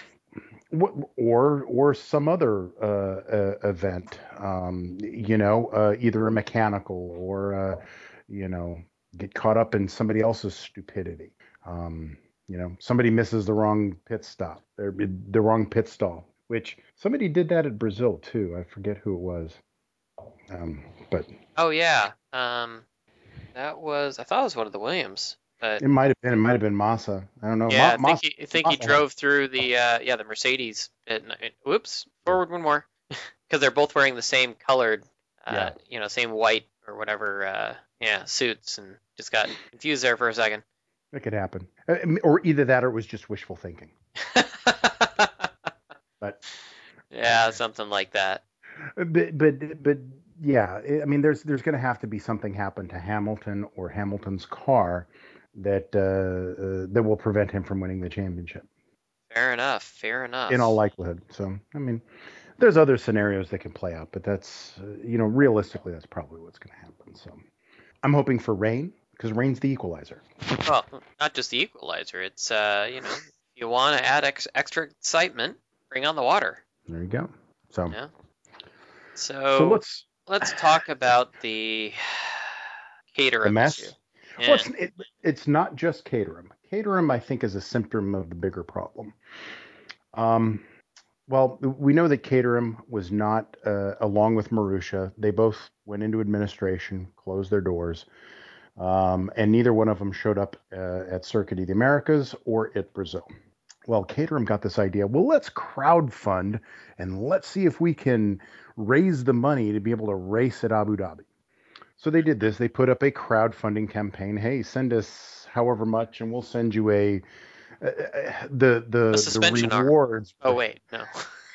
or some other event, either a mechanical or get caught up in somebody else's stupidity. Somebody misses the wrong pit stop, the wrong pit stall, which somebody did that at Brazil too. I forget who it was. But oh yeah, that was, I thought it was one of the Williams, but it might have been Massa. I don't know. Yeah, I think he drove through the Mercedes. Whoops, forward one more, because they're both wearing the same colored, same white or whatever, suits, and just got confused there for a second. It could happen. Or either that or it was just wishful thinking. But Yeah, something like that. but yeah, I mean, there's going to have to be something happen to Hamilton or Hamilton's car that will prevent him from winning the championship. Fair enough. Fair In all enough. likelihood. So, I mean, there's other scenarios that can play out, but that's realistically, that's probably what's going to happen. So, I'm hoping for rain because rain's the equalizer. Well, not just the equalizer. It's if you want to add extra excitement, bring on the water. There you go. So, Yeah. so So let's let's talk about the the Caterham issue. mess. Well, Yeah. it's not just Caterham. Caterham, I think, is a symptom of the bigger problem. Um, well, we know that Caterham was not, along with Marussia, they both went into administration, closed their doors, and neither one of them showed up at Circuit of the Americas or at Brazil. Well, Caterham got this idea. Well, let's crowdfund and let's see if we can raise the money to be able to race at Abu Dhabi. So they did this. They put up a crowdfunding campaign. Hey, send us however much, and we'll send you A the suspension arm. rewards. Oh wait, no.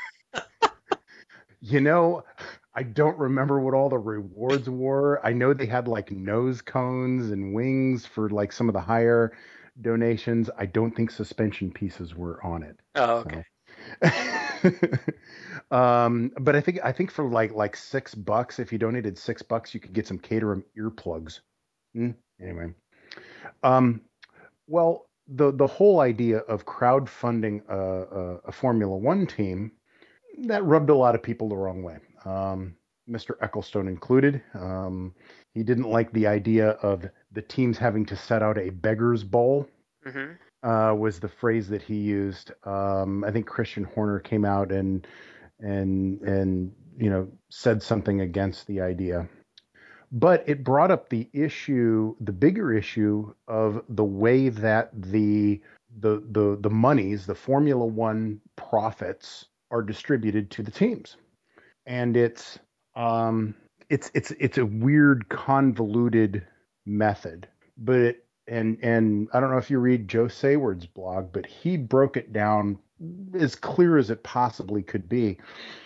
You know, I don't remember what all the rewards were. I know they had like nose cones and wings for like some of the higher donations. I don't think suspension pieces were on it. Oh, So. okay. But I think for like $6, if you donated $6, you could get some Caterham earplugs. Anyway, um, well, the whole idea of crowdfunding a Formula One team that rubbed a lot of people the wrong way. Mr. Ecclestone included. He didn't like the idea of the teams having to set out a beggar's bowl. Mm-hmm. Was the phrase that he used. I think Christian Horner came out and said something against the idea. But it brought up the bigger issue of the way that the monies, the Formula One profits, are distributed to the teams, and it's a weird, convoluted method. But and I don't know if you read Joe Sayward's blog, but he broke it down as clear as it possibly could be,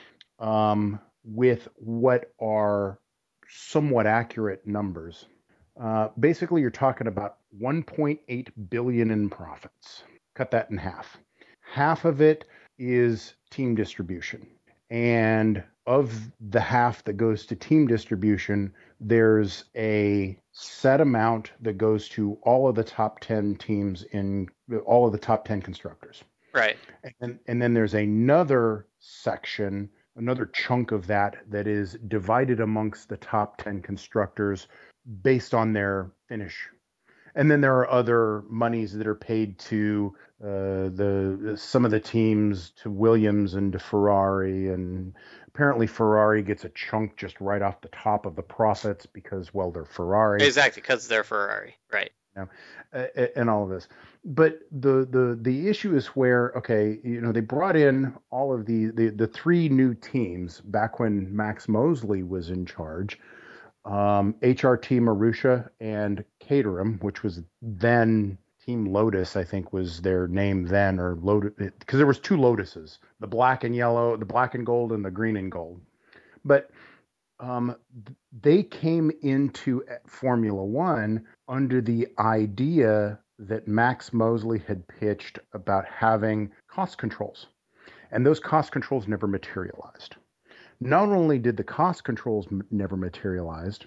with what are somewhat accurate numbers. Basically, you're talking about 1.8 billion in profits. Cut that in half. Half of it is team distribution, and of the half that goes to team distribution, there's a set amount that goes to all of the top 10 teams in all of the top 10 constructors. Right. And then there's another section, another chunk of that is divided amongst the top 10 constructors based on their finish. And then there are other monies that are paid to some of the teams, to Williams and to Ferrari, and apparently Ferrari gets a chunk just right off the top of the profits because, well, they're Ferrari. Exactly, because they're Ferrari, right? And all of this. But the issue is where, okay, they brought in all of the three new teams back when Max Mosley was in charge. HRT Marussia and Caterham, which was then Team Lotus, I think was their name then, or Lotus, because there was two Lotuses, the black and yellow, the black and gold, and the green and gold. But they came into Formula One under the idea that Max Mosley had pitched about having cost controls, and those cost controls never materialized. Not only did the cost controls never materialized,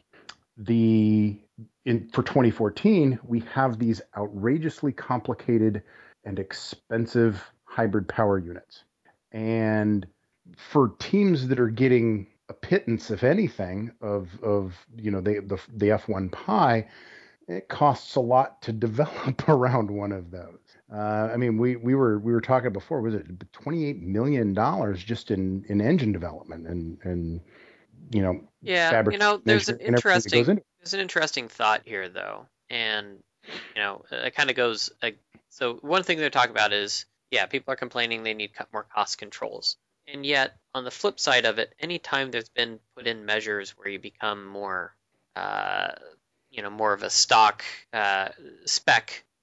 for 2014, we have these outrageously complicated and expensive hybrid power units. And for teams that are getting a pittance, if anything, of the F1 pie, it costs a lot to develop around one of those. I mean, we were talking before. Was it $28 million just in engine development and Yeah, fabrication? there's And everything that goes into it. an interesting thought here though, and it kind of goes. So one thing they're talking about is, yeah, people are complaining they need more cost controls, and yet on the flip side of it, anytime there's been put in measures where you become more, more of a stock spec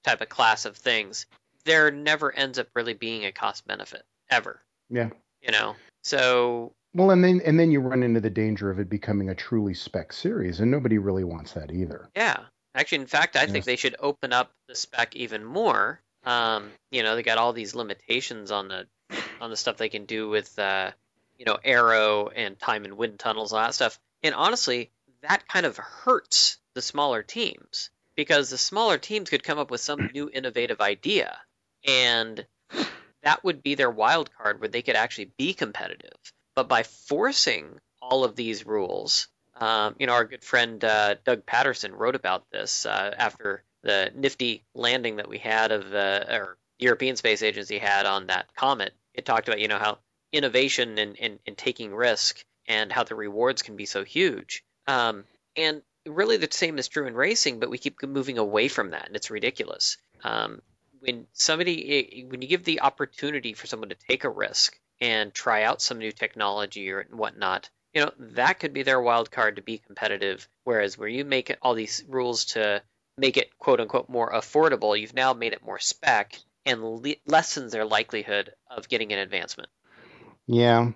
type of class of things, there never ends up really being a cost benefit ever. Yeah. So Well, and then you run into the danger of it becoming a truly spec series, and nobody really wants that either. yeah, actually, in fact, I think Yes. they should open up the spec even more. They got all these limitations on the stuff they can do with aero and time and wind tunnels and all that stuff. And honestly, that kind of hurts the smaller teams because the smaller teams could come up with some new innovative idea, and that would be their wild card where they could actually be competitive. But by forcing all of these rules, our good friend Doug Patterson wrote about this after the nifty landing that we had of or European Space Agency had on that comet. It talked about how innovation and taking risk and how the rewards can be so huge. And really, the same is true in racing, but we keep moving away from that, and it's ridiculous. When you give the opportunity for someone to take a risk and try out some new technology or whatnot, that could be their wild card to be competitive. Whereas where you make all these rules to make it quote unquote more affordable, you've now made it more spec and lessens their likelihood of getting an advancement. Yeah.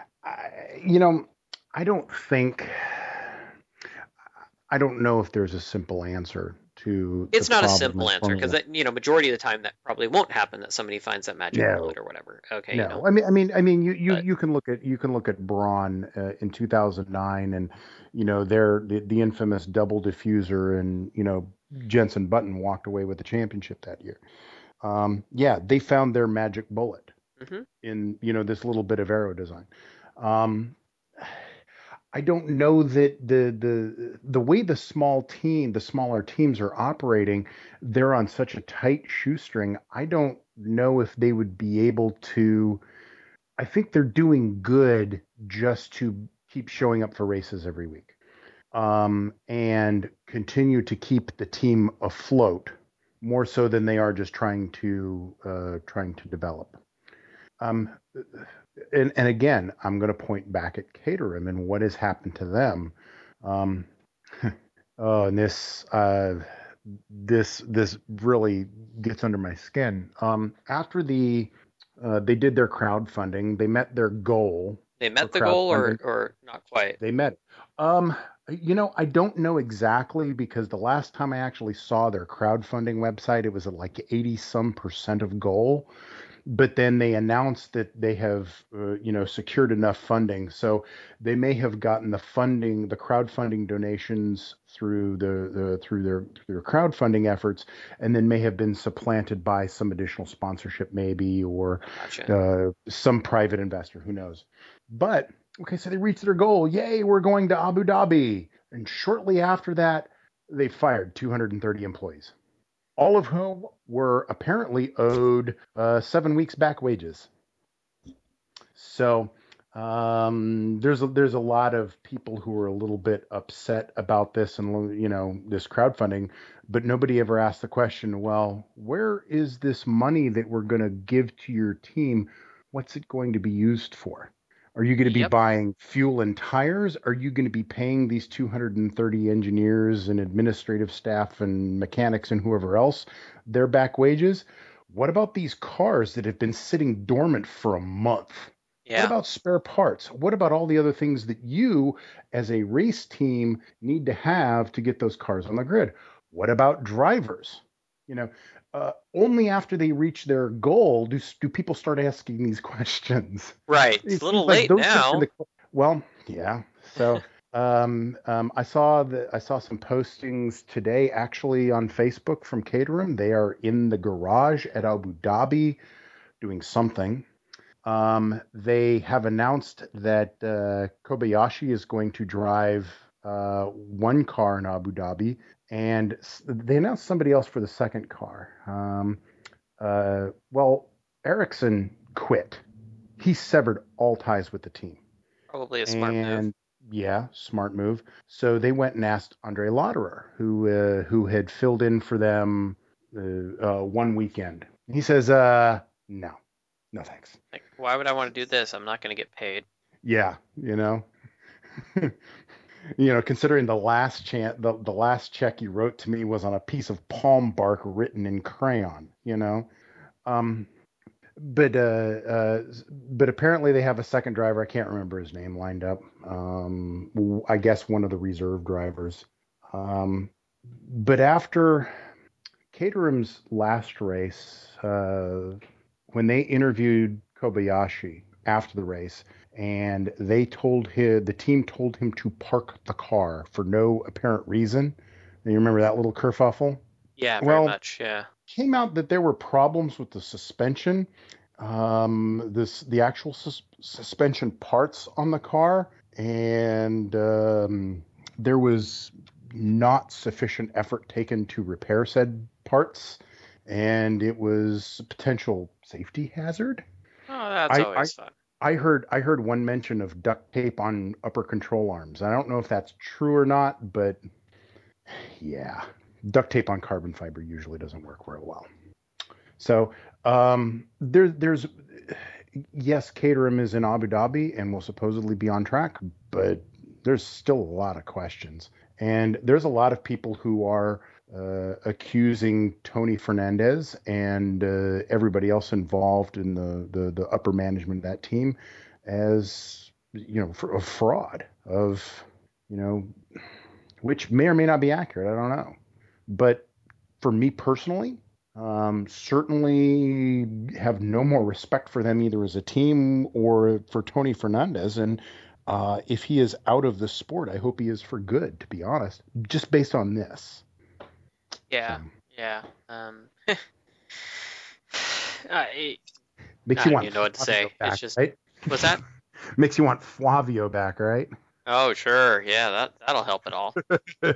I don't think, I don't know if there's a simple answer to the It's not a problem simple in answer because Formula. majority of the time that probably won't happen that somebody finds that magic No, bullet or whatever. Okay, no. I mean, but you can look at Braun in 2009, and the infamous double diffuser, and Jenson Button walked away with the championship that year. Yeah, they found their magic bullet mhm. in this little bit of aero design. Um, I don't know that the way the smaller teams are operating, they're on such a tight shoestring. I don't know if they would be able to. I think they're doing good just to keep showing up for races every week, and continue to keep the team afloat more so than they are just trying to develop. Um, and again, I'm going to point back at Caterham and what has happened to them. Um, oh, and this really gets under my skin. After they did their crowdfunding, they met their goal They for met the goal crowdfunding. or not quite. They met it. Um, I don't know exactly because the last time I actually saw their crowdfunding website, it was at like 80 some percent of goal, but then they announced that they have secured enough funding, so they may have gotten the crowdfunding donations through their crowdfunding efforts, and then may have been supplanted by some additional sponsorship maybe, or Gotcha. some private investor, who knows. But okay, so they reached their goal. Yay, we're going to Abu Dhabi. And shortly after that, they fired 230 employees, all of whom were apparently owed 7 weeks back wages. So there's a lot of people who are a little bit upset about this, and this crowdfunding, but nobody ever asked the question, well, where is this money that we're going to give to your team? What's it going to be used for? Are you going to be Yep. buying fuel and tires? Are you going to be paying these 230 engineers and administrative staff and mechanics and whoever else their back wages? What about these cars that have been sitting dormant for a month? What Yeah. about spare parts? What about all the other things that you, as a race team, need to have to get those cars on the grid? What about drivers? You know, Only after they reach their goal do people start asking these questions. Right. It's It a seems little like late those should have been now. well, yeah. So I saw some postings today actually on Facebook from Caterham. They are in the garage at Abu Dhabi doing something. They have announced that Kobayashi is going to drive one car in Abu Dhabi, and they announced somebody else for the second car. Well, Ericsson quit. He severed all ties with the team. Probably a smart move. And yeah, smart move. So they went and asked Andre Lauderer, who had filled in for them one weekend. He says, no, no thanks. Like, why would I want to do this? I'm not going to get paid. Yeah, considering the last the last check you wrote to me was on a piece of palm bark written in crayon. Um, but but apparently they have a second driver. I can't remember his name lined up. I guess one of the reserve drivers. But after Caterham's last race, when they interviewed Kobayashi after the race, and the team told him to park the car for no apparent reason. And you remember that little kerfuffle? Yeah, very Well, much. Yeah. came out that there were problems with the suspension, the actual suspension parts on the car, and there was not sufficient effort taken to repair said parts, and it was a potential safety hazard. Oh, that's I, I always fun. I heard one mention of duct tape on upper control arms. I don't know if that's true or not, but yeah, duct tape on carbon fiber usually doesn't work very well. So there's yes, Caterham is in Abu Dhabi and will supposedly be on track, but there's still a lot of questions, and there's a lot of people who are accusing Tony Fernandez and everybody else involved in the upper management of that team as a fraud of you know which may or may not be accurate. I don't know, but for me personally, certainly have no more respect for them either as a team or for Tony Fernandez. And if he is out of the sport, I hope he is for good, to be honest, just based on this. Yeah. So, Yeah. I makes I you don't want even know what to Flavio say. It's back, just, right? what's that? Makes you want Flavio back, right? Oh, sure. Yeah, that'll help it all.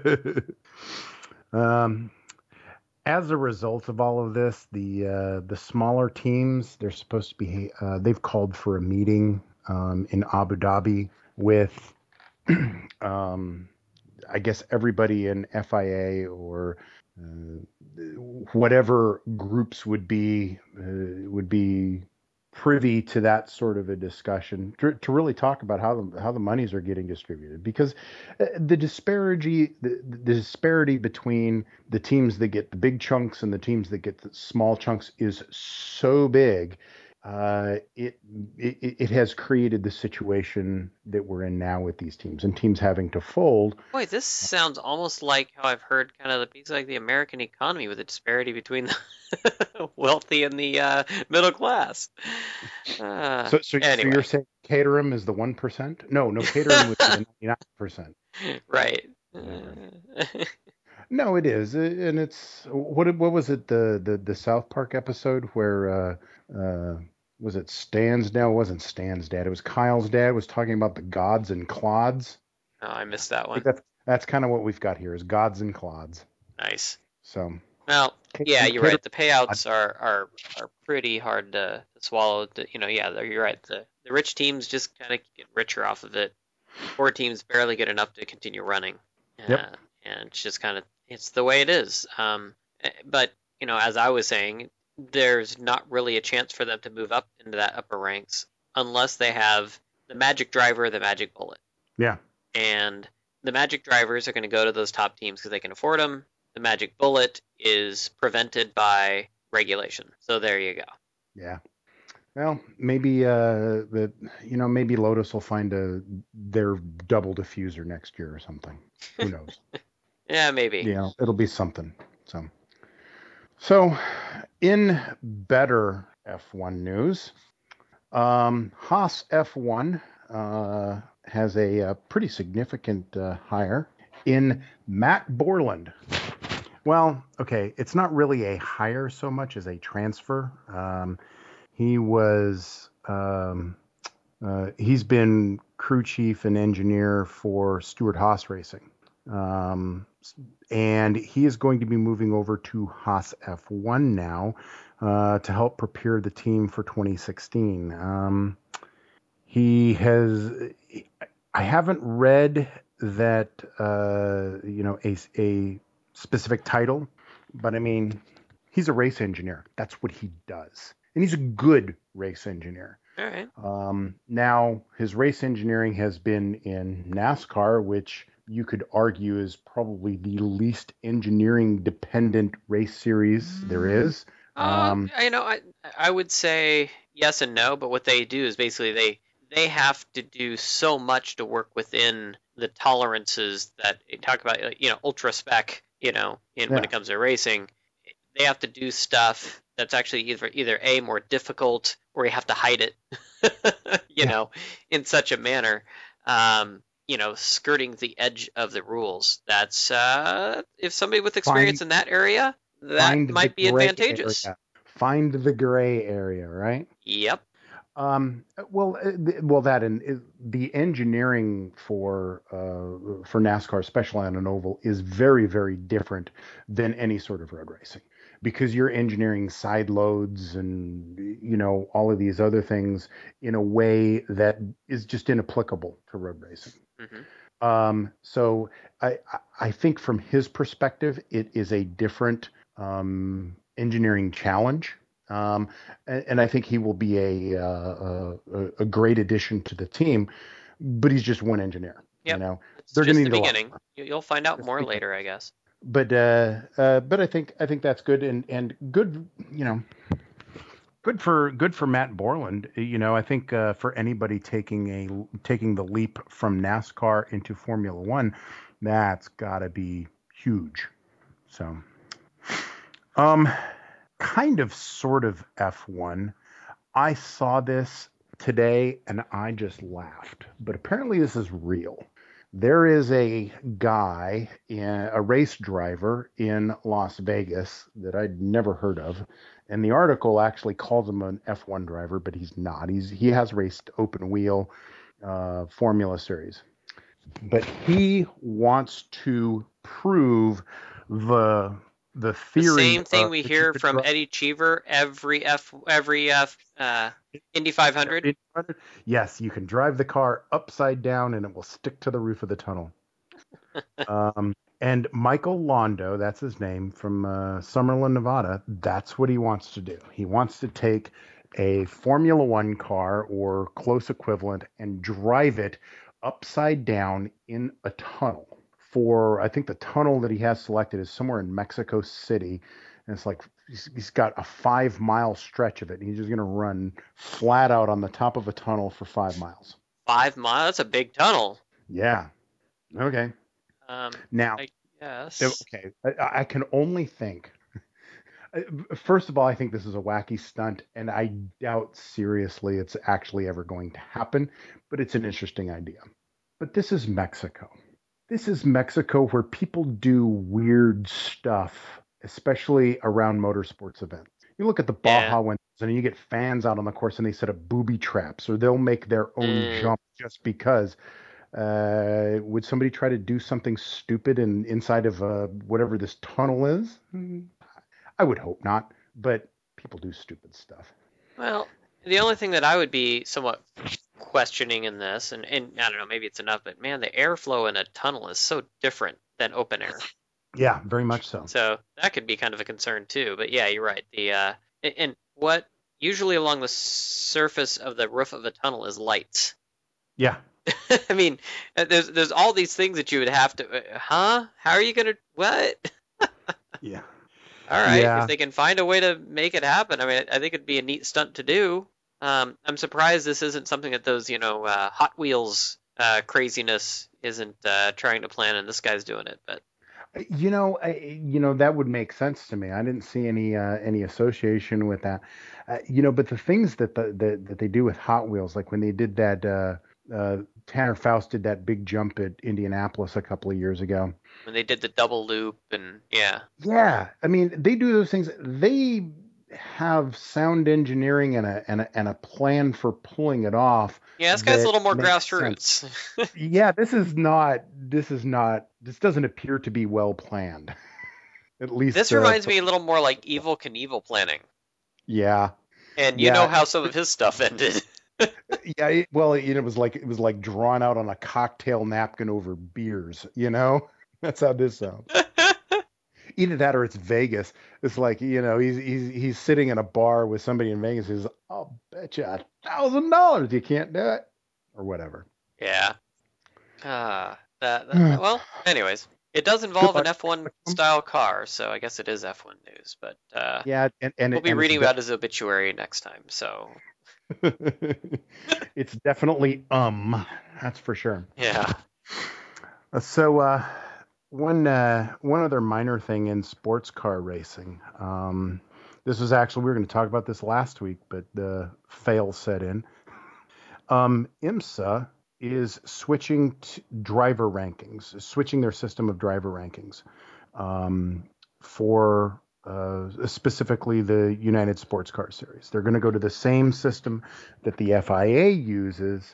um, as a result of all of this, the smaller teams, they're supposed to be they've called for a meeting in Abu Dhabi with I guess everybody in FIA or whatever groups would be privy to that sort of a discussion to really talk about how the monies are getting distributed, because the disparity between the teams that get the big chunks and the teams that get the small chunks is so big. It has created the situation that we're in now with these teams and teams having to fold. Boy, this sounds almost like how I've heard kind of the piece like the American economy with the disparity between the wealthy and the middle class. So you're Anyway, saying Caterham is the 1%? No, Caterham would be the 99%. right. No, it is, and it's what was it the South Park episode where was it Stan's dad? It wasn't Stan's dad. It was Kyle's dad was talking about the gods and clods. Oh, I missed that I think one. that's kind of what we've got here is gods and clods. Nice. So Well, yeah, you're Caterham, right. The payouts are pretty hard to swallow. Yeah, you're right. The rich teams just kind of get richer off of it. Poor teams barely get enough to continue running. Yep. And it's just kind of it's the way it is. But as I was saying, there's not really a chance for them to move up into that upper ranks unless they have the magic driver, the magic bullet. Yeah. And the magic drivers are going to go to those top teams because they can afford them. The magic bullet is prevented by regulation. So there you go. Yeah. Well, maybe maybe Lotus will find their double diffuser next year or something. Who knows? Yeah, maybe. It'll be something. So in better F1 news, Haas F1 has a pretty significant hire in Matt Borland. Well, okay, it's not really a hire so much as a transfer. He's been crew chief and engineer for Stewart Haas Racing. And he is going to be moving over to Haas F1 now to help prepare the team for 2016. I haven't read that, a specific title, but I mean, he's a race engineer. That's what he does. And he's a good race engineer. All right. Now, his race engineering has been in NASCAR, which you could argue is probably the least engineering dependent race series there is. I would say yes and no, but what they do is basically they have to do so much to work within the tolerances that they talk about, ultra spec, when it comes to racing. They have to do stuff that's actually either A, more difficult, or you have to hide it, in such a manner, skirting the edge of the rules. That's if somebody with experience in that area, that might be advantageous. Find the gray area, right? Yep. That and the engineering for NASCAR, especially on an oval, is very, very different than any sort of road racing, because you're engineering side loads and all of these other things in a way that is just inapplicable to road racing. Mm-hmm. So I think from his perspective, it is a different engineering challenge. And I think he will be a great addition to the team, but he's just one engineer. Yep. It's they're just the beginning. You'll find out more later, I guess. But I think that's good and good. Good for Matt Borland. I think for anybody taking the leap from NASCAR into Formula One, that's got to be huge. So, kind of sort of F1. I saw this today and I just laughed, but apparently this is real. There is a guy, a race driver in Las Vegas that I'd never heard of. And the article actually calls him an F1 driver, but he's not. He has raced open wheel Formula Series. But he wants to prove the theory. The same thing we hear from Eddie Cheever every Indy 500. Yes, you can drive the car upside down and it will stick to the roof of the tunnel. And Michael Londo, that's his name, from Summerlin, Nevada, that's what he wants to do. He wants to take a Formula One car or close equivalent and drive it upside down in a tunnel. I think the tunnel that he has selected is somewhere in Mexico City. And it's like he's got a 5-mile stretch of it. And he's just going to run flat out on the top of a tunnel for 5 miles. 5 miles? That's a big tunnel. Yeah. Okay. Now, yes. Okay. I can only think. First of all, I think this is a wacky stunt, and I doubt seriously it's actually ever going to happen. But it's an interesting idea. But this is Mexico. This is Mexico where people do weird stuff, especially around motorsports events. You look at the Baja Windows and you get fans out on the course and they set up booby traps, or they'll make their own jump just because. Would somebody try to do something stupid inside of whatever this tunnel is? I would hope not, but people do stupid stuff. Well, the only thing that I would be somewhat questioning in this, and I don't know, maybe it's enough, but man, the airflow in a tunnel is so different than open air. Yeah, very much so. So that could be kind of a concern too. But yeah, you're right. And what usually along the surface of the roof of a tunnel is lights. Yeah. I mean, there's all these things that you would have to, How are you gonna what? Yeah. All right, if they can find a way to make it happen, I mean, I think it'd be a neat stunt to do. I'm surprised this isn't something that those, Hot Wheels craziness isn't trying to plan, and this guy's doing it. But that would make sense to me. I didn't see any association with that. But the things that they do with Hot Wheels, like when they did that, Tanner Faust did that big jump at Indianapolis a couple of years ago. When they did the double loop and yeah. I mean, they do those things. They have sound engineering and a plan for pulling it off. Yeah, this guy's a little more grassroots. Yeah, this doesn't appear to be well planned. At least this reminds me a little more like Evel Knievel planning. Yeah. And you know how some of his stuff ended. Yeah, well, it was like drawn out on a cocktail napkin over beers, That's how this sounds. Either that or it's Vegas. It's like, he's sitting in a bar with somebody in Vegas who's, I'll bet you $1,000 you can't do it. Or whatever. Yeah. Well, anyways, it does Good involve an luck. F1 style car, so I guess it is F1 news. But Yeah, we'll be and reading about his obituary next time. So it's definitely that's for sure. yeah. So one other minor thing in sports car racing. This was actually we were going to talk about this last week, but the fail set in. IMSA is switching driver rankings, switching their system of driver rankings for specifically the United Sports Car Series. They're going to go to the same system that the FIA uses.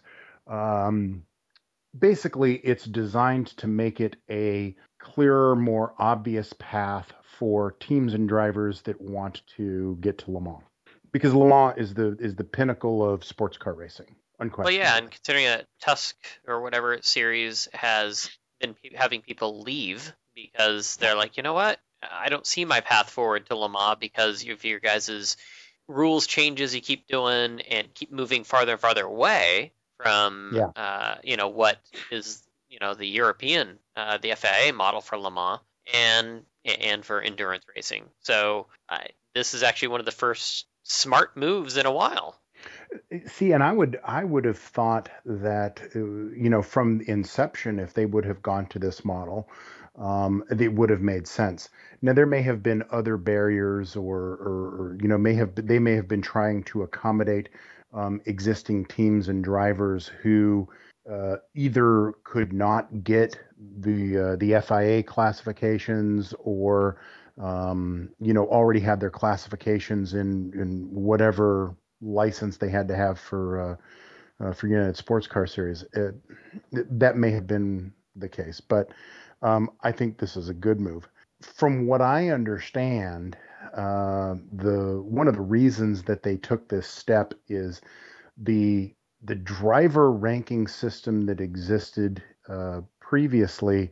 Basically, it's designed to make it a clearer, more obvious path for teams and drivers that want to get to Le Mans, because Le Mans is the pinnacle of sports car racing, Well, yeah, and unquestionably. considering that Tusk or whatever series has been having people leave because they're like, you know what? I don't see my path forward to Le Mans because of your guys' rules changes you keep doing and keep moving farther and farther away from, Yeah. what is, the European, the FIA model for Le Mans and for endurance racing. So this is actually one of the first smart moves in a while. See, and I would have thought that from inception, if they would have gone to this model, it would have made sense. Now there may have been other barriers, or they may have been trying to accommodate existing teams and drivers who either could not get the FIA classifications, or already had their classifications in whatever license they had to have for United Sports Car Series. That may have been the case, but I think this is a good move. From what I understand, the one of the reasons that they took this step is the the driver ranking system that existed previously.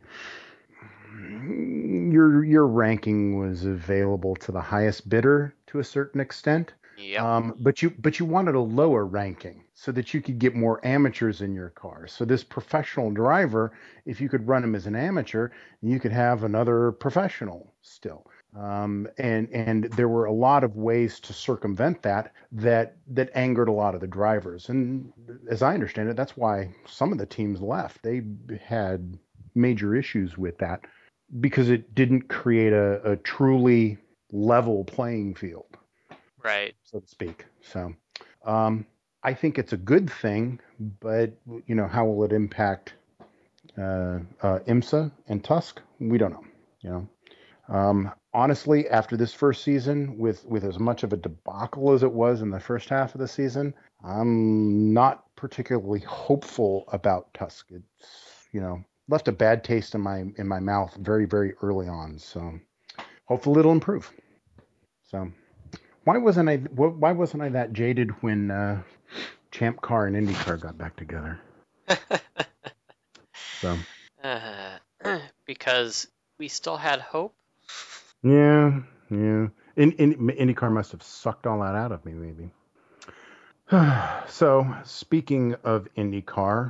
Your ranking was available to the highest bidder to a certain extent, Yep. but you wanted a lower ranking so that you could get more amateurs in your car. So this professional driver, if you could run him as an amateur, you could have another professional still. And there were a lot of ways to circumvent that angered a lot of the drivers. And as I understand it, that's why some of the teams left. They had major issues with that because it didn't create a truly level playing field, Right. so to speak. So I think it's a good thing, but how will it impact IMSA and Tusk? We don't know. You Honestly, after this first season, with as much of a debacle as it was in the first half of the season, I'm not particularly hopeful about Tusk. It's left a bad taste in my mouth very, very early on. So hopefully it'll improve. So why wasn't I that jaded when Champ Car and IndyCar got back together? So uh, because we still had hope. yeah, yeah. IndyCar must have sucked all that out of me, maybe. So speaking of IndyCar,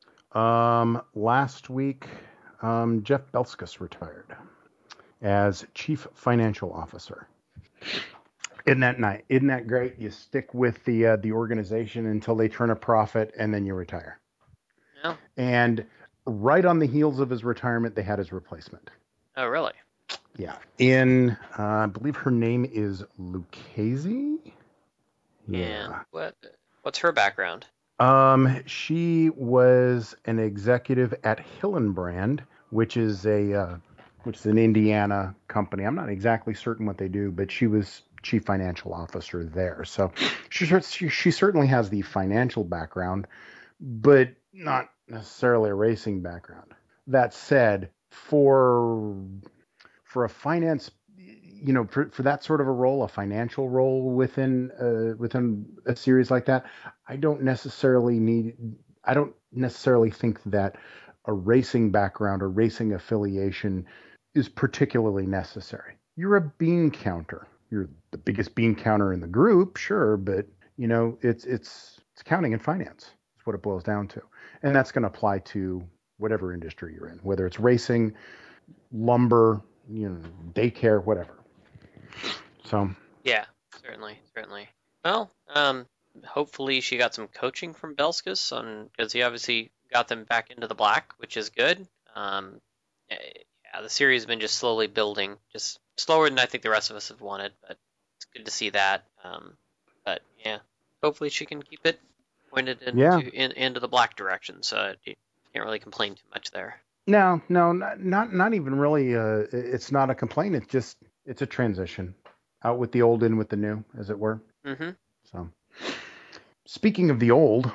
last week Jeff Belskis retired as chief financial officer. Isn't that great? You stick with the organization until they turn a profit, and then you retire. No. And right on the heels of his retirement, they had his replacement. Oh, really? Yeah. I believe her name is Lucchese. And Yeah. what's her background? She was an executive at Hillenbrand, which is an Indiana company. I'm not exactly certain what they do, but she was chief financial officer there. So she certainly has the financial background, but not necessarily a racing background. That said, for a finance, for that sort of a role, a financial role within a series like that, I don't necessarily think that a racing background or racing affiliation is particularly necessary. You're a bean counter. You're the biggest bean counter in the group, sure, but it's accounting and finance. That's what it boils down to, and that's going to apply to whatever industry you're in, whether it's racing, lumber, daycare, whatever. So Yeah, certainly. Well, hopefully she got some coaching from Belskis because he obviously got them back into the black, which is good. Yeah, the series has been just slowly building, just slower than I think the rest of us have wanted, but it's good to see that. But yeah, hopefully she can keep it pointed into the black direction, so you can't really complain too much there. No, not even really. It's not a complaint. It's a transition, out with the old, in with the new, as it were. Mm-hmm. So, speaking of the old,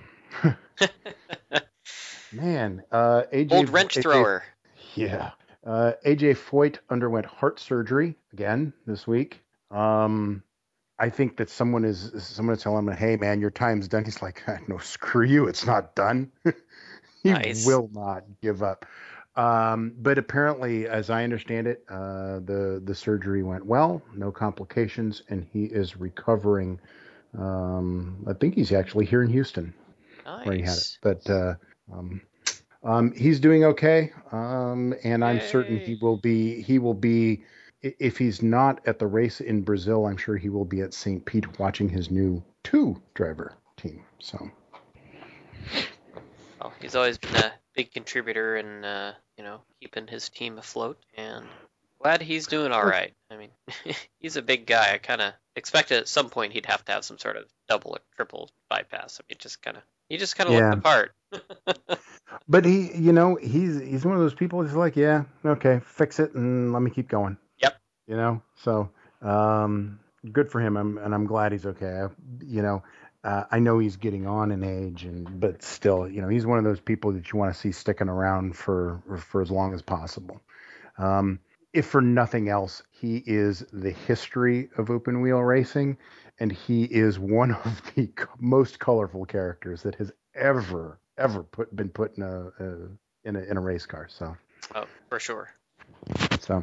man, AJ Old wrench thrower. Yeah, AJ Foyt underwent heart surgery again this week. I think that someone is telling him, "Hey, man, your time's done." He's like, "No, screw you. It's not done." He will not give up. But apparently, as I understand it, the surgery went well, no complications, and he is recovering. I think he's actually here in Houston, where he had it. But he's doing okay, and I'm certain he will be. If he's not at the race in Brazil, I'm sure he will be at St. Pete watching his new 2-driver team. So. Well, he's always been a big contributor in, keeping his team afloat, and glad he's doing all right. I mean, he's a big guy. I kind of expected at some point he'd have to have some sort of double or triple bypass. I mean, he just kind of looked the part. But he's one of those people who's like, yeah, okay, fix it and let me keep going. Yep. So good for him. I'm glad he's okay. I know he's getting on in age, but still, he's one of those people that you want to see sticking around for as long as possible. If for nothing else, he is the history of open wheel racing, and he is one of the most colorful characters that has ever been put in a race car. So. Oh, for sure. So.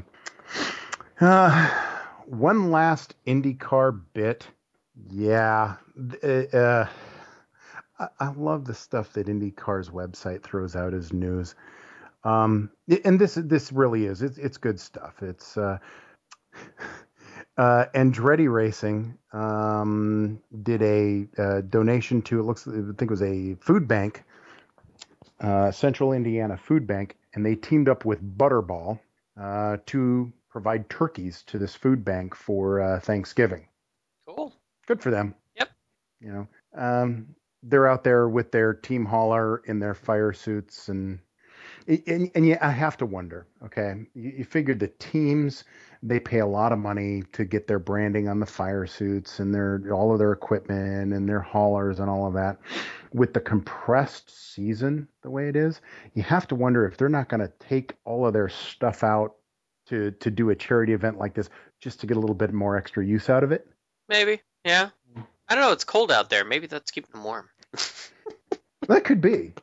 One last IndyCar bit. Yeah. I love the stuff that IndyCar's website throws out as news. And this really is. It's good stuff. It's Andretti Racing did a donation to, I think it was a food bank, Central Indiana Food Bank, and they teamed up with Butterball to provide turkeys to this food bank for Thanksgiving. Cool. Good for them. Yep. They're out there with their team hauler in their fire suits, and yeah, I have to wonder. Okay, you figured the teams, they pay a lot of money to get their branding on the fire suits and all of their equipment and their haulers and all of that. With the compressed season the way it is, you have to wonder if they're not going to take all of their stuff out to do a charity event like this just to get a little bit more extra use out of it. Maybe. Yeah. I don't know. It's cold out there. Maybe that's keeping them warm. That could be.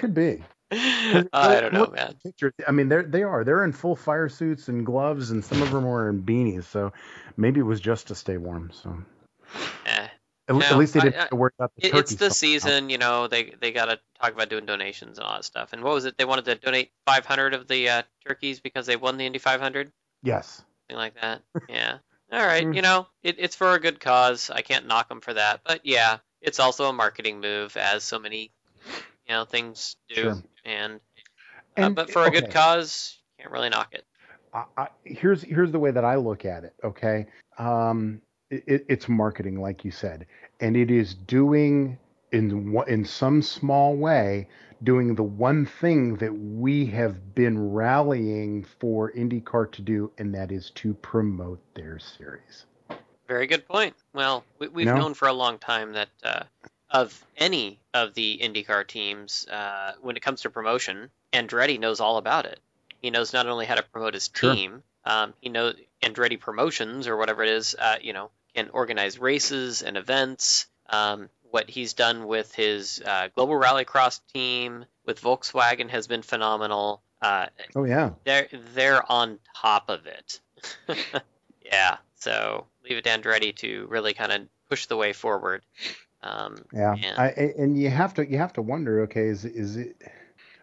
I don't know, man. Pictures. I mean, they're in full fire suits and gloves, and some of them are in beanies. So maybe it was just to stay warm. So at least they didn't have to worry about the turkey. It's the season, they got to talk about doing donations and all that stuff. And what was it? They wanted to donate 500 of the turkeys because they won the Indy 500. Yes. Something like that. Yeah. All right. It's for a good cause. I can't knock them for that. But yeah, it's also a marketing move, as so many things do. Sure. And but for a good cause, can't really knock it. Here's the way that I look at it. Okay, it's marketing, like you said, and it is doing in some small way doing the one thing that we have been rallying for IndyCar to do, and that is to promote their series. Very good point. Well, we've known for a long time that of any of the IndyCar teams, when it comes to promotion, Andretti knows all about it. He knows not only how to promote his team, he knows Andretti Promotions, or whatever it is, can organize races and events. What he's done with his Global Rallycross team with Volkswagen has been phenomenal. They're on top of it. Yeah, so leave it to Andretti to really kind of push the way forward. And you have to wonder. Okay, is it?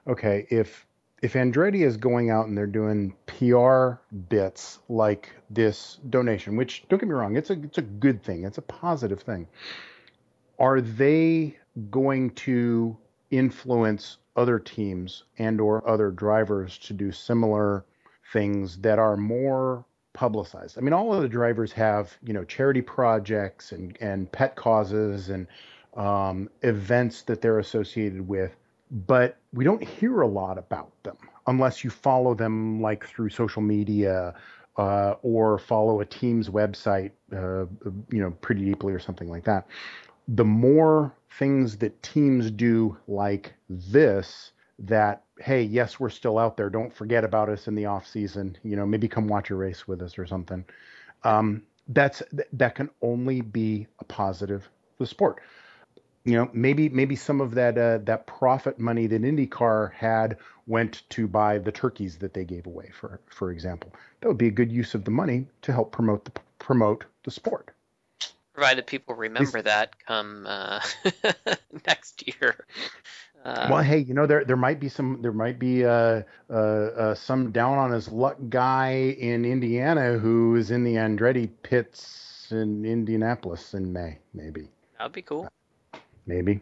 okay, if Andretti is going out and they're doing PR bits like this donation, which don't get me wrong, it's a good thing, it's a positive thing. Are they going to influence other teams and or other drivers to do similar things that are more publicized? I mean, all of the drivers have, charity projects and pet causes and events that they're associated with, but we don't hear a lot about them unless you follow them like through social media or follow a team's website, pretty deeply or something like that. The more things that teams do like this, that, hey, yes, we're still out there, don't forget about us in the off season, maybe come watch a race with us or something, that can only be a positive for the sport. Maybe some of that profit money that IndyCar had went to buy the turkeys that they gave away, for example. That would be a good use of the money to help promote the sport. Provided people remember that come next year. Well, hey, there might be some down on his luck guy in Indiana who is in the Andretti pits in Indianapolis in May, maybe. That would be cool. Maybe.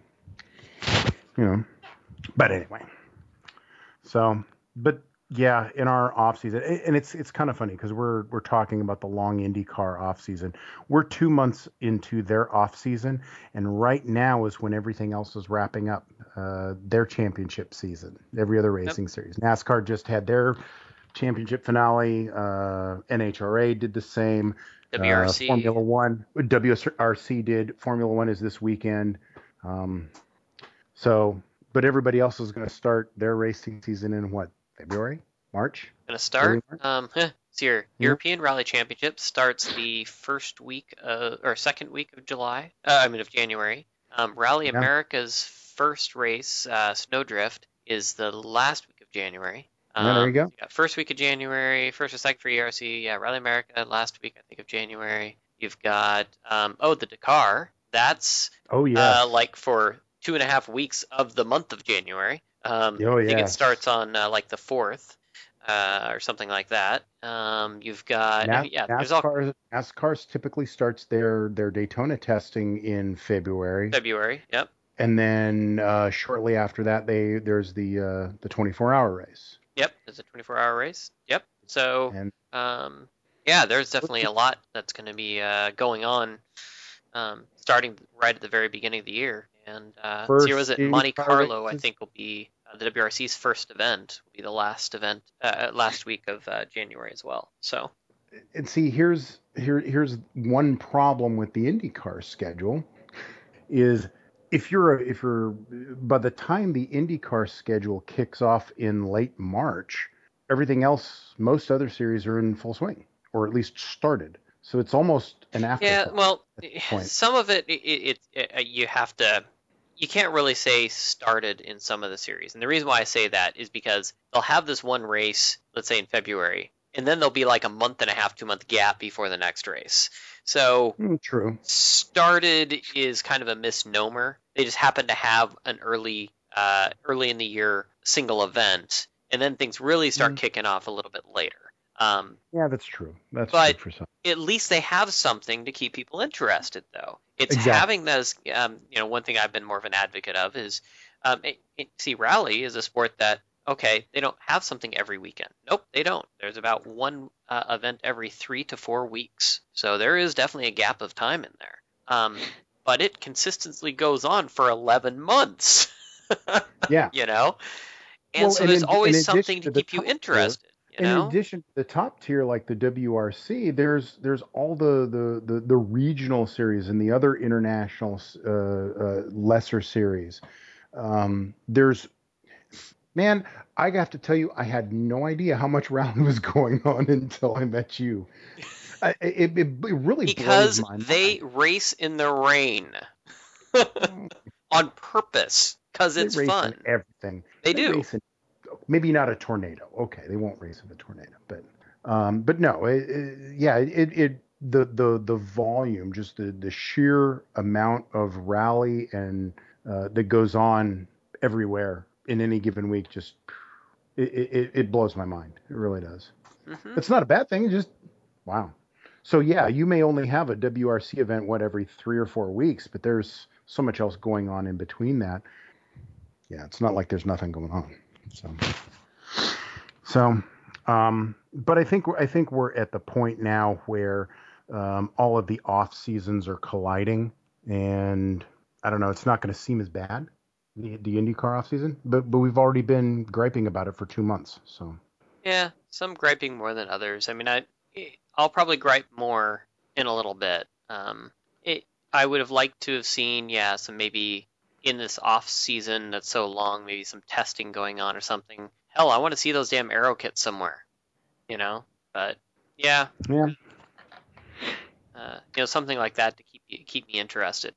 But anyway. So, but yeah, in our off season, and it's kind of funny because we're talking about the long IndyCar off season. We're 2 months into their off season, and right now is when everything else is wrapping up their championship season. Every other racing series, NASCAR just had their championship finale. NHRA did the same. WRC, Formula One, WRC did. Formula One is this weekend. But everybody else is going to start their racing season in what? February? March? Going to start. So your European Rally Championship starts the first week or second week of July. Of January. Rally America's first race, Snowdrift, is the last week of January. There you go. First week of January, first or second for ERC. Yeah, Rally America last week, I think, of January. You've got the Dakar. That's like for 2.5 weeks of the month of January. I think it starts on like the 4th or something like that. You've got NASCAR typically starts their Daytona testing in February. Yep. And then shortly after that, there's the 24-hour race. Yep, there's a 24-hour race. Yep. So there's definitely a lot that's going to be going on, starting right at the very beginning of the year. And this year was at Monte Carlo, I think, will be the WRC's first event. Will be the last event, last week of January as well. So, and see, here's one problem with the IndyCar schedule is if you're by the time the IndyCar schedule kicks off in late March, everything else, most other series are in full swing, or at least started. So it's almost an afterthought. Yeah, well, some of it you can't really say started in some of the series. And the reason why I say that is because they'll have this one race, let's say in February, and then there'll be like a month and a half, 2-month gap before the next race. So true. Started is kind of a misnomer. They just happen to have an early in the year single event, and then things really start kicking off a little bit later. Yeah, that's true. That's true for some. At least they have something to keep people interested, though. It's having those. One thing I've been more of an advocate of is, rally is a sport that they don't have something every weekend. Nope, they don't. There's about one event every 3 to 4 weeks, so there is definitely a gap of time in there. But it consistently goes on for 11 months. Yeah. And so there's always something to keep you interested. In addition to the top tier, like the WRC, there's all the regional series and the other international lesser series. I have to tell you, I had no idea how much rally was going on until I met you. It really because blows my mind. They race in the rain on purpose because it's fun. Everything they do. Maybe not a tornado. Okay, they won't race in a tornado, but no, the volume, just the sheer amount of rally and that goes on everywhere in any given week just it blows my mind. It really does. Hmm. It's not a bad thing. It's just wow. So yeah, you may only have a WRC event every 3 or 4 weeks, but there's so much else going on in between that. Yeah, it's not like there's nothing going on. But I think we're at the point now where all of the off seasons are colliding, and I don't know. It's not going to seem as bad, the IndyCar off season, but we've already been griping about it for 2 months. So Yeah, some griping more than others. I mean, I'll probably gripe more in a little bit. It I would have liked to have seen, yeah, some maybe in this off season that's so long, maybe some testing going on or something. Hell, I want to see those damn aero kits somewhere, you know. But yeah, yeah, something like that to keep me interested.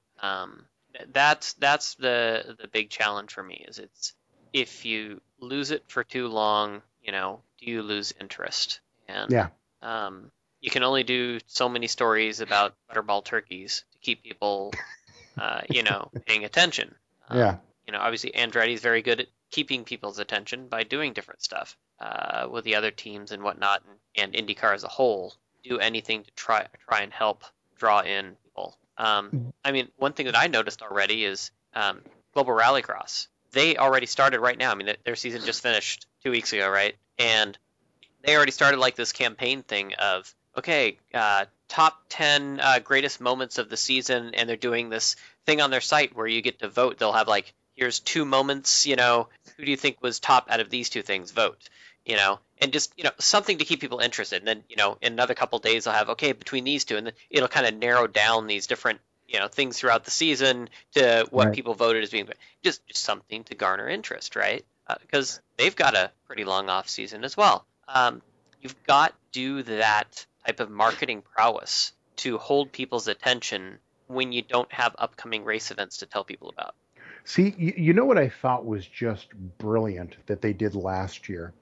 That's the big challenge for me is it's if you lose it for too long, do you lose interest? And yeah, you can only do so many stories about butterball turkeys to keep people, paying attention. yeah. Obviously Andretti is very good at keeping people's attention by doing different stuff with the other teams and whatnot, and IndyCar as a whole do anything to try and help draw in people. I mean, one thing that I noticed already is Global Rallycross. They already started right now. I mean, their season just finished 2 weeks ago, right? And they already started like this campaign thing of, okay, top 10 greatest moments of the season, and they're doing this thing on their site where you get to vote. They'll have like, here's 2 moments, who do you think was top out of these two things? Vote, and just, something to keep people interested. And then, in another couple of days, I'll have, okay, between these two, and then it'll kind of narrow down these different, things throughout the season to what Right. people voted as being just something to garner interest, right? Because they've got a pretty long off season as well. You've got to do that type of marketing prowess to hold people's attention when you don't have upcoming race events to tell people about. See, you know what I thought was just brilliant that they did last year?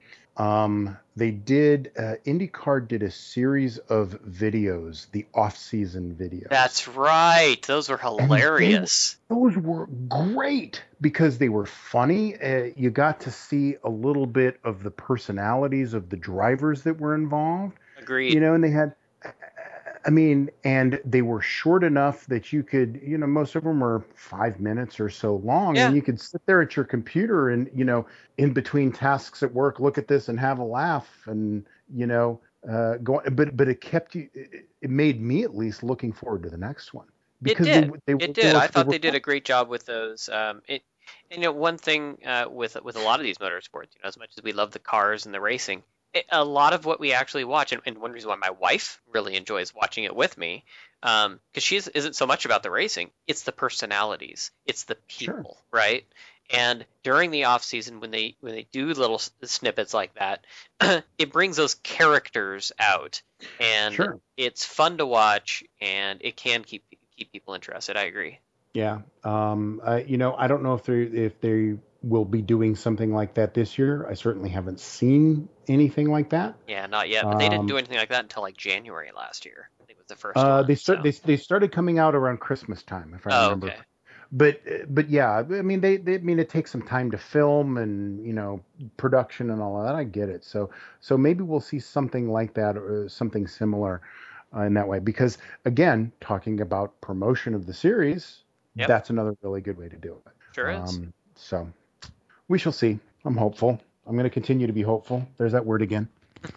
IndyCar did a series of videos, the off-season videos. That's right. Those were hilarious. Those were great because they were funny. You got to see a little bit of the personalities of the drivers that were involved, Agreed. and they had, I mean, and they were short enough that you could, most of them were 5 minutes or so long, Yeah. and you could sit there at your computer and, in between tasks at work, look at this and have a laugh, and go. But it kept you. It made me at least looking forward to the next one It because did. they It did. I thought were they did a great job with those. One thing with a lot of these motorsports, as much as we love the cars and the racing, a lot of what we actually watch, and one reason why my wife really enjoys watching it with me, because she isn't so much about the racing, it's the personalities, it's the people, right? And during the off season, when they do little snippets like that, it brings those characters out, and Sure. it's fun to watch, and it can keep people interested. I agree. Yeah. I don't know if they will be doing something like that this year. I certainly haven't seen anything like that. Yeah, not yet, but they didn't do anything like that until like January last year. I think it was the first one. They started coming out around Christmas time, if I remember. Okay. But yeah, I mean I mean it takes some time to film and production and all of that. I get it. So maybe we'll see something like that or something similar in that way. Because again, talking about promotion of the series, Yep. that's another really good way to do it. Sure is. So we shall see. I'm hopeful. I'm going to continue to be hopeful. There's that word again.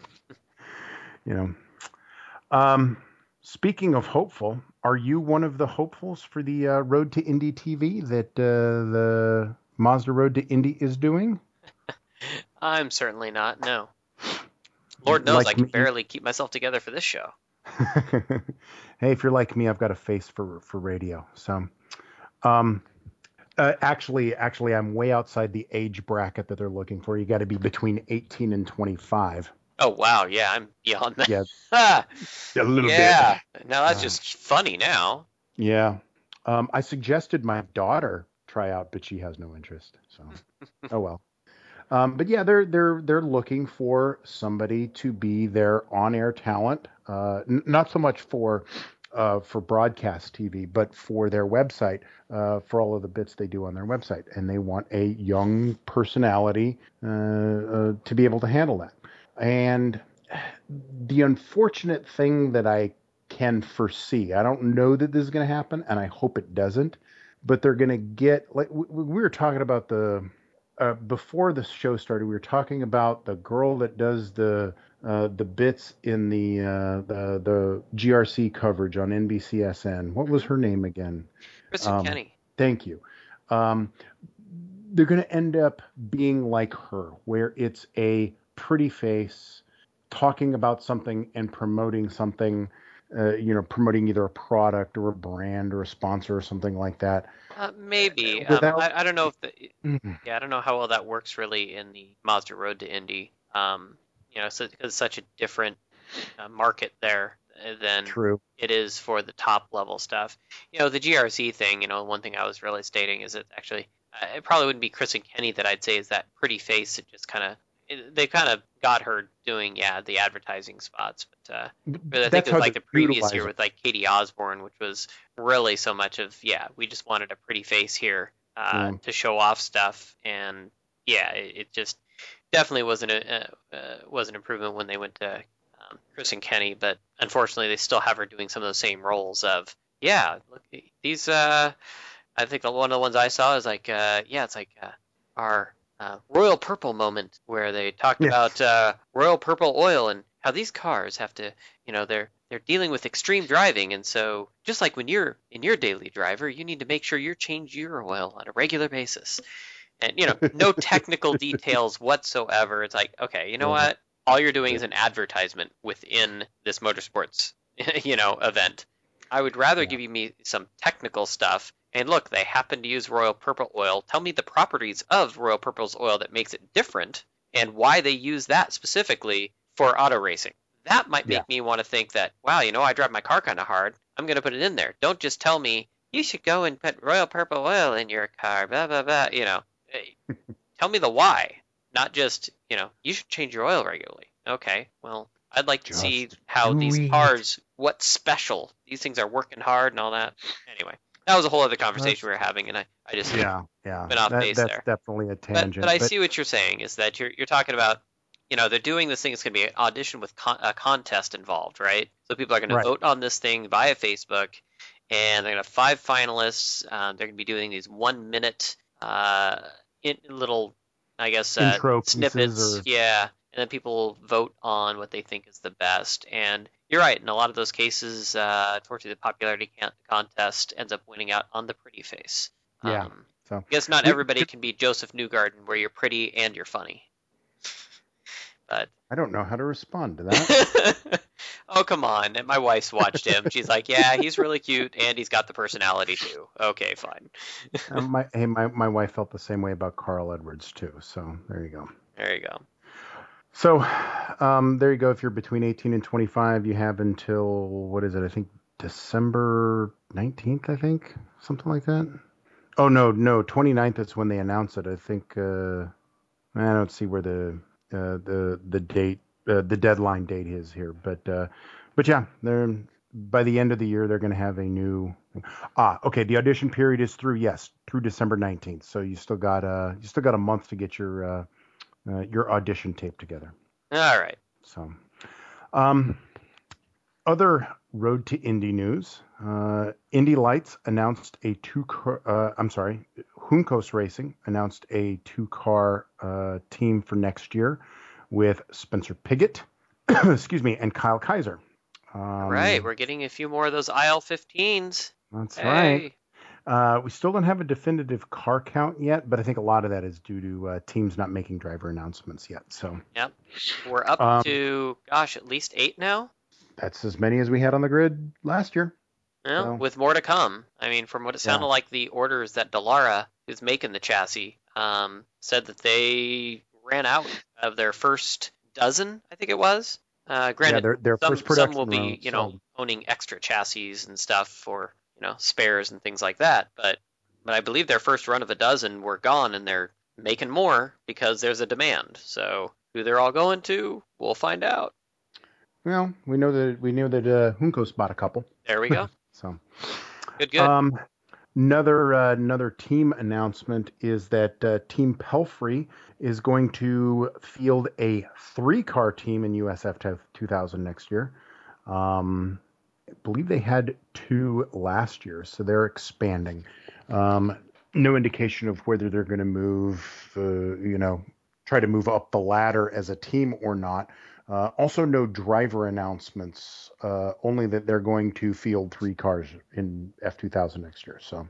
Speaking of hopeful, are you one of the hopefuls for the Road to Indy TV that the Mazda Road to Indy is doing? I'm certainly not. No. Lord knows I can barely keep myself together for this show. Hey, if you're like me, I've got a face for radio. So, actually, I'm way outside the age bracket that they're looking for. You got to be between 18 and 25. Oh wow, yeah, I'm beyond that. Yeah, a little bit. Yeah, now that's just funny now. Yeah, I suggested my daughter try out, but she has no interest. So, oh well. But yeah, they're looking for somebody to be their on-air talent. Not so much for for broadcast TV, but for their website, for all of the bits they do on their website, and they want a young personality to be able to handle that. And the unfortunate thing that I can foresee, I don't know that this is going to happen, and I hope it doesn't, but they're going to get, like we were talking about before the show started, we were talking about the girl that does the bits in the GRC coverage on NBCSN. What was her name again? Kristen Kenny. Thank you. They're going to end up being like her, where it's a pretty face talking about something and promoting something, promoting either a product or a brand or a sponsor or something like that. Maybe. Without... I don't know if I don't know how well that works really in the Mazda Road to Indy. So it's such a different market there than True. It is for the top level stuff. The GRC thing, one thing I was really stating is that actually it probably wouldn't be Kristen Kenny that I'd say is that pretty face. It just they kind of got her doing the advertising spots, but I think it was like the previous year with like Katie Osborne, which was really so much of we just wanted a pretty face here to show off stuff, and it just definitely was an improvement when they went to Kristen Kenny, but unfortunately they still have her doing some of those same roles of look, these I think one of the ones I saw is like it's like our Royal Purple moment where they talked about Royal Purple oil and how these cars have to, they're dealing with extreme driving, and so just like when you're in your daily driver, you need to make sure you change your oil on a regular basis. And no technical details whatsoever. It's like, okay, you know what? All you're doing is an advertisement within this motorsports, event. I would rather give me some technical stuff. And look, they happen to use Royal Purple oil. Tell me the properties of Royal Purple's oil that makes it different, and why they use that specifically for auto racing. That might make me want to think that, wow, I drive my car kind of hard. I'm going to put it in there. Don't just tell me you should go and put Royal Purple oil in your car. Blah blah blah. Tell me the why, not just you should change your oil regularly. Okay, well, I'd like to see how these cars, what's special. These things are working hard and all that. Anyway. That was a whole other conversation we were having, and I just went off base there. That's definitely a tangent. But I see what you're saying is that you're talking about, they're doing this thing. It's going to be an audition with a contest involved, right? So people are going to vote on this thing via Facebook, and they're going to have 5 finalists. They're going to be doing these 1 minute little, I guess, intro snippets. And then people vote on what they think is the best. And you're right. In a lot of those cases, unfortunately, the popularity contest ends up winning out on the pretty face. So I guess not everybody can be Joseph Newgarden, where you're pretty and you're funny. But I don't know how to respond to that. Oh, come on. My wife's watched him. She's like, yeah, he's really cute, and he's got the personality, too. Okay, fine. My wife felt the same way about Carl Edwards, too. So there you go. There you go. So there you go. If you're between 18 and 25, you have until, what is it? I think December 19th, I think. Something like that. Oh, no, 29th is when they announce it. I think, I don't see where the date, the deadline date is here. But yeah, they're, by the end of the year, they're going to have a new, okay. The audition period is through December 19th. So you still got a month to get your audition tape together. All right. So, other Road to Indy news. Indy Lights announced Juncos Racing announced a 2-car team for next year with Spencer Pigot, and Kyle Kaiser. Right. We're getting a few more of those IL-15s. That's right. We still don't have a definitive car count yet, but I think a lot of that is due to teams not making driver announcements yet. So yep, we're up to at least 8 now. That's as many as we had on the grid last year. Well, with more to come. I mean, from what it sounded like, the orders that Dallara, who's making the chassis, said that they ran out of their first dozen. I think it was. Granted, their first production some will be owning extra chassis and stuff for spares and things like that. But I believe their first run of a dozen were gone, and they're making more because there's a demand. So who they're all going to, we'll find out. Well, we know that Juncos bought a couple. There we go. So, Good. um, another team announcement is that Team Pelfrey is going to field a 3-car team in USF 2000 next year. I believe they had 2 last year, so they're expanding. No indication of whether they're going to move, try to move up the ladder as a team or not. Also, no driver announcements, only that they're going to field 3 cars in F2000 next year. So,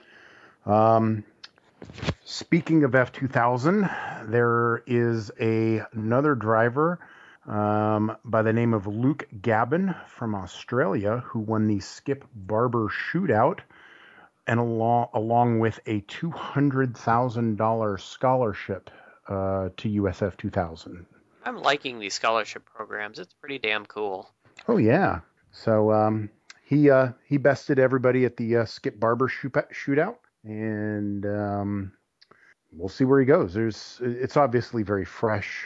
speaking of F2000, there is another driver by the name of Luke Gabin from Australia who won the Skip Barber Shootout, and along with a $200,000 scholarship to USF 2000. I'm liking these scholarship programs. It's pretty damn cool. Oh yeah. So he bested everybody at the Skip Barber Shootout, and we'll see where he goes. It's obviously very fresh.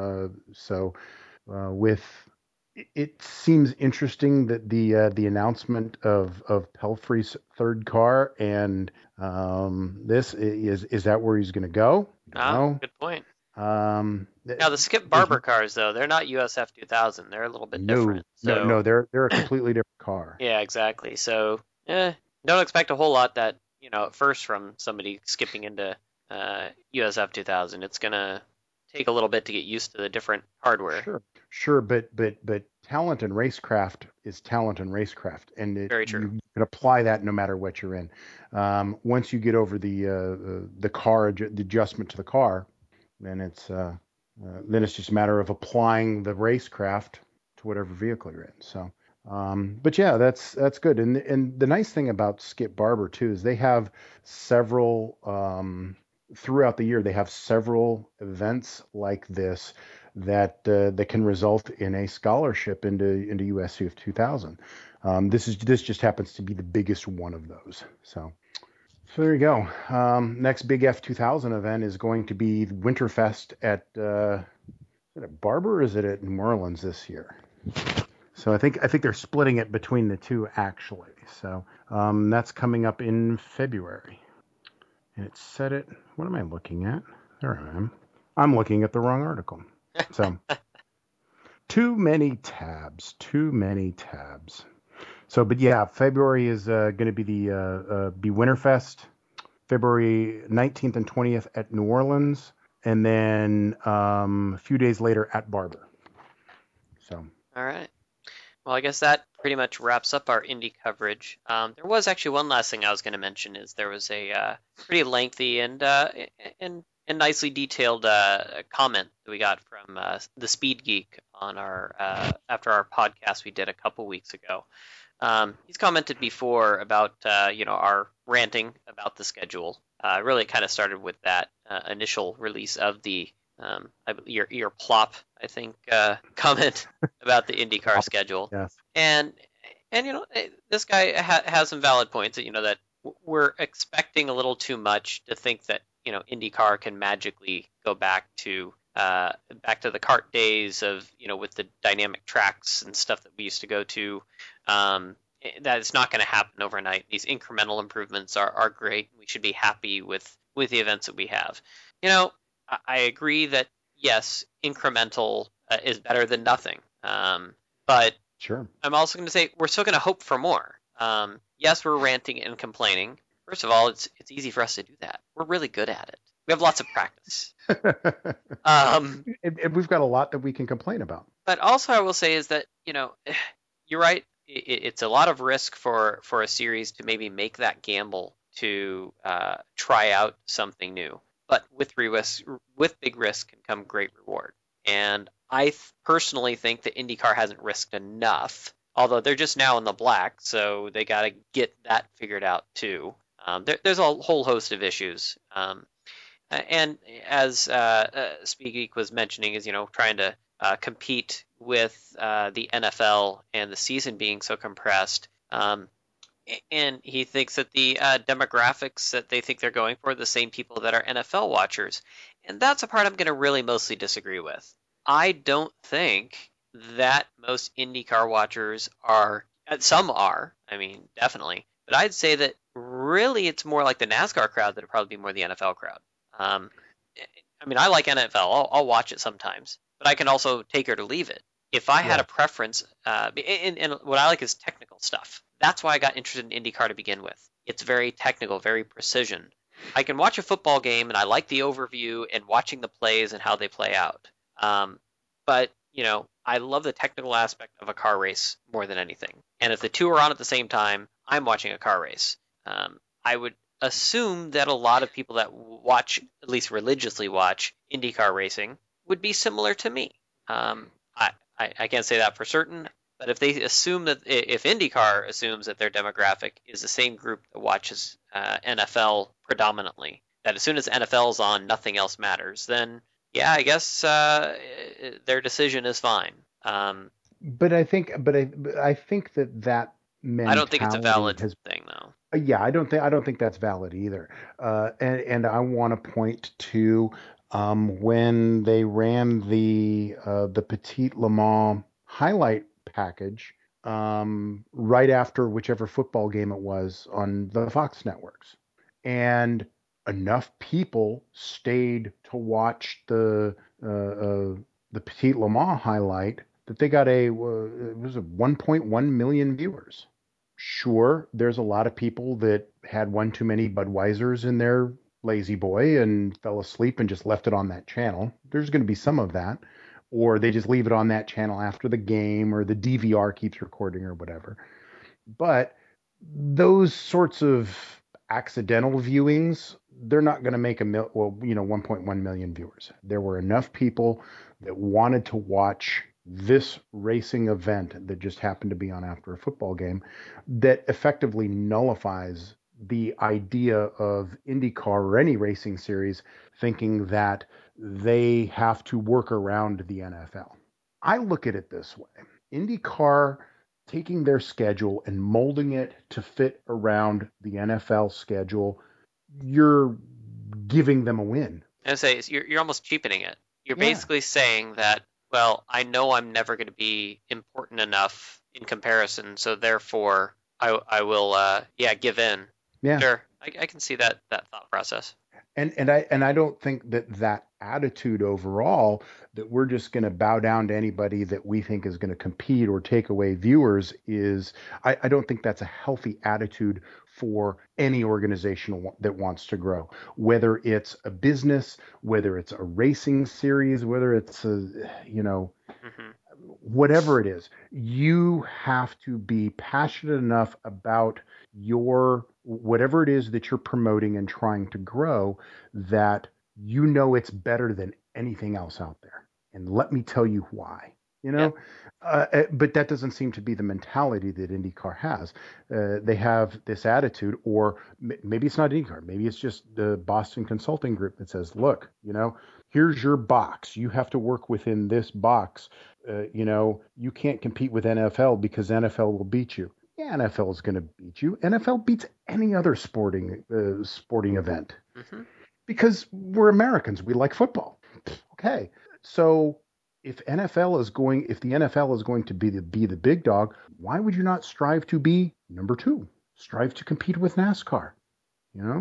It seems interesting that the announcement of Pelfrey's 3rd car, and this is that where he's going to go? Good point. Now the Skip Barber cars, though, they're not USF 2000. They're a little bit different. No, they're a completely different car. Yeah, exactly. So don't expect a whole lot that at first from somebody skipping into USF 2000. It's gonna take a little bit to get used to the different hardware. Sure, but talent and racecraft is talent and racecraft, and very true. You can apply that no matter what you're in. Once you get over the car, the adjustment to the car, then it's just a matter of applying the racecraft to whatever vehicle you're in. So, but yeah, that's good. And the nice thing about Skip Barber too is they have several throughout the year. They have several events like this that can result in a scholarship into USF 2000. This just happens to be the biggest one of those. So there you go. Next big F2000 event is going to be Winterfest at is it at Barber or is it at New Orleans this year? So I think they're splitting it between the two actually. So that's coming up in February. And it said it. What am I looking at? There I am. I'm looking at the wrong article. So too many tabs. So, but yeah, February is going to be be Winterfest, February 19th and 20th at New Orleans, and then a few days later at Barber. So. All right. Well, I guess that pretty much wraps up our Indy coverage. There was actually one last thing I was going to mention. Is there was a pretty lengthy and nicely detailed comment that we got from the Speed Geek on our after our podcast we did a couple weeks ago. He's commented before about our ranting about the schedule. Really kind of started with that initial release of the your plop, I think, comment about the IndyCar schedule. Yes. And this guy has some valid points. That we're expecting a little too much to think that IndyCar can magically go back to the kart days of with the dynamic tracks and stuff that we used to go to. That it's not going to happen overnight. These incremental improvements are great. We should be happy with the events that we have. I agree that yes, incremental is better than nothing. But sure, I'm also going to say we're still going to hope for more. Yes, we're ranting and complaining. First of all, it's easy for us to do that. We're really good at it. We have lots of practice. And we've got a lot that we can complain about. But also, I will say is that you're right. It's a lot of risk for a series to maybe make that gamble to try out something new. But with big risk can come great reward. And I personally think that IndyCar hasn't risked enough, although they're just now in the black, so they got to get that figured out too. There's a whole host of issues. And as Speed Geek was mentioning, is trying to compete with the NFL and the season being so compressed. And he thinks that the demographics that they think they're going for are the same people that are NFL watchers. And that's a part I'm going to really mostly disagree with. I don't think that most IndyCar watchers are, some are, I mean, definitely, but I'd say that really it's more like the NASCAR crowd that would probably be more the NFL crowd. Um, I mean, I like NFL. I'll watch it sometimes, but I can also take it or leave it. If I had Yeah. a preference, and what I like is technical stuff. That's why I got interested in IndyCar to begin with. It's very technical, very precision. I can watch a football game and I like the overview and watching the plays and how they play out. But I love the technical aspect of a car race more than anything. And if the two are on at the same time, I'm watching a car race. I would assume that a lot of people that watch, at least religiously watch, IndyCar racing would be similar to me. I can't say that for certain, but if they assume that, if IndyCar assumes that their demographic is the same group that watches NFL predominantly, that as soon as NFL is on, nothing else matters, then yeah, I guess their decision is fine. But I think that I don't think it's a mentality valid has. thing, though. Yeah, I don't think that's valid either. And I want to point to when they ran the Petit Le Mans highlight package right after whichever football game it was on the Fox networks, and enough people stayed to watch the Petit Le Mans highlight that they got it was a 1.1 million viewers. Sure, there's a lot of people that had one too many Budweisers in their lazy boy and fell asleep and just left it on that channel. There's going to be some of that. Or they just leave it on that channel after the game, or the DVR keeps recording or whatever. But those sorts of accidental viewings, they're not going to make 1.1 million viewers. There were enough people that wanted to watch this racing event that just happened to be on after a football game that effectively nullifies the idea of IndyCar or any racing series thinking that they have to work around the NFL. I look at it this way. IndyCar taking their schedule and molding it to fit around the NFL schedule, you're giving them a win. I say you're almost cheapening it. You're Yeah. basically saying that, well, I know I'm never going to be important enough in comparison, so therefore I will give in. Yeah. Sure, I can see that thought process. And I don't think that attitude overall, that we're just going to bow down to anybody that we think is going to compete or take away viewers, is I don't think that's a healthy attitude for any organization that wants to grow, whether it's a business, whether it's a racing series, whether it's Hmm. whatever it is. You have to be passionate enough about your whatever it is that you're promoting and trying to grow, that it's better than anything else out there. And let me tell you why. You Yeah. know, but that doesn't seem to be the mentality that IndyCar has. They have this attitude, or maybe it's not IndyCar. Maybe it's just the Boston Consulting Group that says, "Look, here's your box. You have to work within this box. You can't compete with NFL because NFL will beat you." Yeah, NFL is going to beat you. NFL beats any other sporting event Hmm. because we're Americans. We like football. Okay, so if the NFL is going to be the big dog, why would you not strive to be number two? Strive to compete with NASCAR. You know,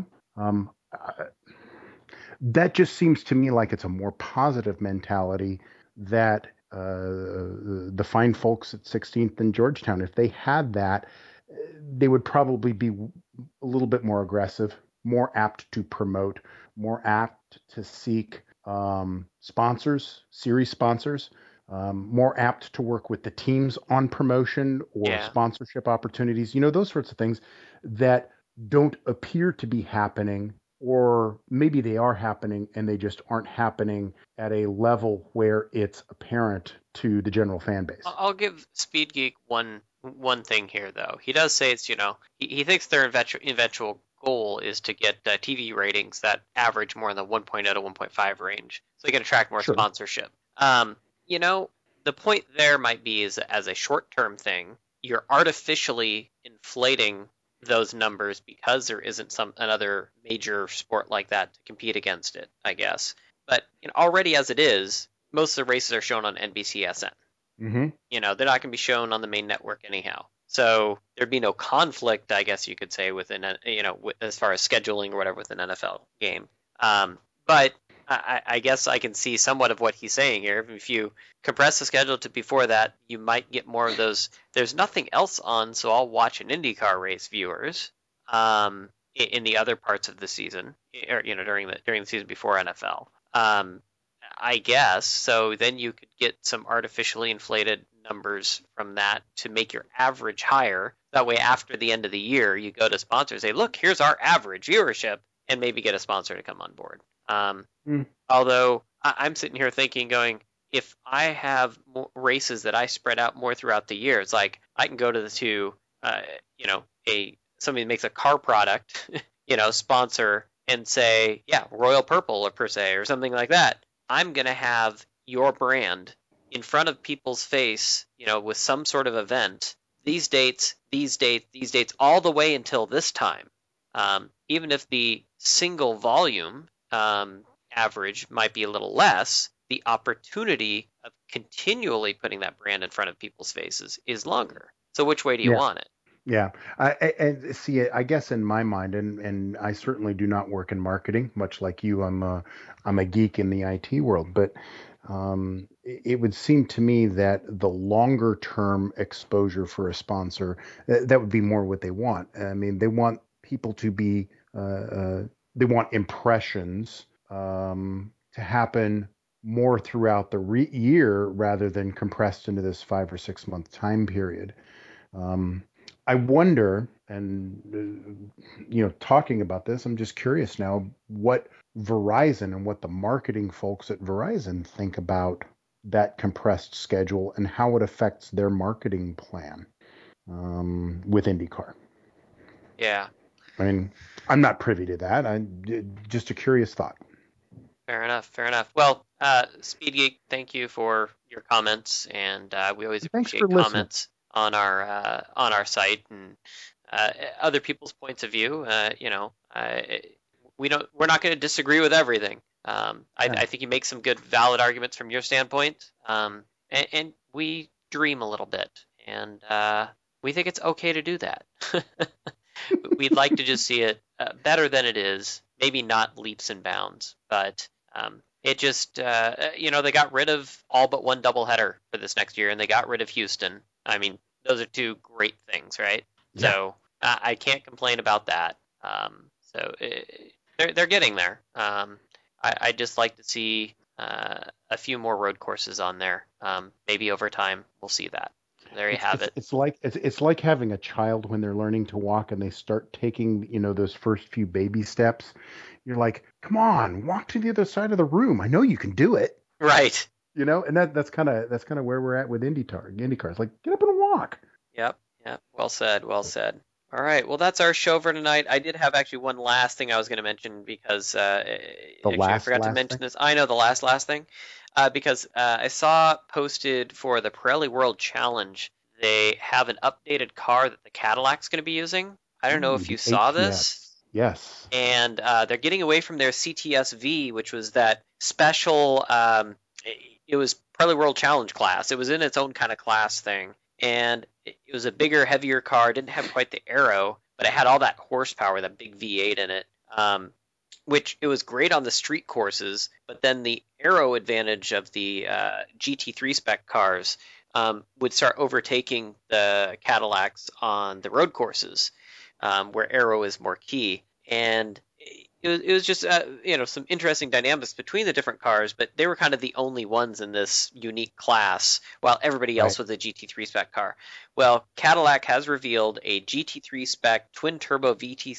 that just seems to me like it's a more positive mentality that the fine folks at 16th and Georgetown, if they had that, they would probably be a little bit more aggressive, more apt to promote, more apt to seek sponsors, series sponsors, more apt to work with the teams on promotion or Yeah. sponsorship opportunities, those sorts of things that don't appear to be happening, or maybe they are happening and they just aren't happening at a level where it's apparent to the general fan base. I'll give Speed Geek one thing here, though. He does say it's he thinks their eventual goal is to get TV ratings that average more in the 1.0 to 1.5 range, so they can attract more Sure. sponsorship. The point there might be is, as a short-term thing, you're artificially inflating those numbers because there isn't another major sport like that to compete against it, I guess. But already as it is, most of the races are shown on NBCSN. Hmm. They're not going to be shown on the main network anyhow. So there'd be no conflict, I guess you could say, within as far as scheduling or whatever with an NFL game. But I guess I can see somewhat of what he's saying here. If you compress the schedule to before that, you might get more of those. There's nothing else on, so I'll watch an IndyCar race, viewers. In the other parts of the season, or during the season before NFL. I guess. So then you could get some artificially inflated numbers from that to make your average higher. That way, after the end of the year, you go to sponsors, say, look, here's our average viewership, and maybe get a sponsor to come on board. Mm. Although I'm sitting here thinking, going, if I have more races that I spread out more throughout the year, it's like I can go to somebody that makes a car product, sponsor and say, yeah, Royal Purple or per se or something like that. I'm going to have your brand in front of people's face, with some sort of event, these dates, all the way until this time. Even if the single volume average might be a little less, the opportunity of continually putting that brand in front of people's faces is longer. So which way do you Yeah. want it? Yeah, I see. I guess in my mind, and I certainly do not work in marketing, much like you. I'm a geek in the IT world, but it would seem to me that the longer term exposure for a sponsor, that would be more what they want. I mean, they want people to be, they want impressions to happen more throughout the year rather than compressed into this 5 or 6 month time period. Um, I wonder, and talking about this, I'm just curious now what Verizon and what the marketing folks at Verizon think about that compressed schedule and how it affects their marketing plan with IndyCar. Yeah, I mean, I'm not privy to that. Just a curious thought. fair enough. Fair enough. Well, Speed Geek, thank you for your comments, and we always Thanks for appreciate listening. comments on our site and other people's points of view. We're not going to disagree with everything. Yeah. I think you make some good, valid arguments from your standpoint, and we dream a little bit, and we think it's okay to do that. We'd like to just see it better than it is. Maybe not leaps and bounds, but it just they got rid of all but one doubleheader for this next year, and they got rid of Houston. I mean, those are two great things, right? Yeah. So I can't complain about that. They're getting there. I just like to see a few more road courses on there. Maybe over time we'll see that. There you have it. It's like having a child when they're learning to walk and they start taking, those first few baby steps. You're like, come on, walk to the other side of the room. I know you can do it. Right. And that's kind of where we're at with IndyCar. It's like, get up and walk. Yep. Yep. Well said. Well said. All right. Well, that's our show for tonight. I did have actually one last thing I was going to mention because The actually I forgot to last mention thing. this. I know the last thing because I saw posted for the Pirelli World Challenge. They have an updated car that the Cadillac's going to be using. I don't know Ooh, if you the saw this. ATS. Yes. And they're getting away from their CTS-V, which was that special. It was Pirelli World Challenge class. It was in its own kind of class thing, and it was a bigger, heavier car. Didn't have quite the aero, but it had all that horsepower, that big V8 in it. Which it was great on the street courses, but then the aero advantage of the GT3 spec cars would start overtaking the Cadillacs on the road courses, where aero is more key. And it was just some interesting dynamics between the different cars, but they were kind of the only ones in this unique class, while everybody Right. else was a GT3 spec car. Well, Cadillac has revealed a GT3 spec twin turbo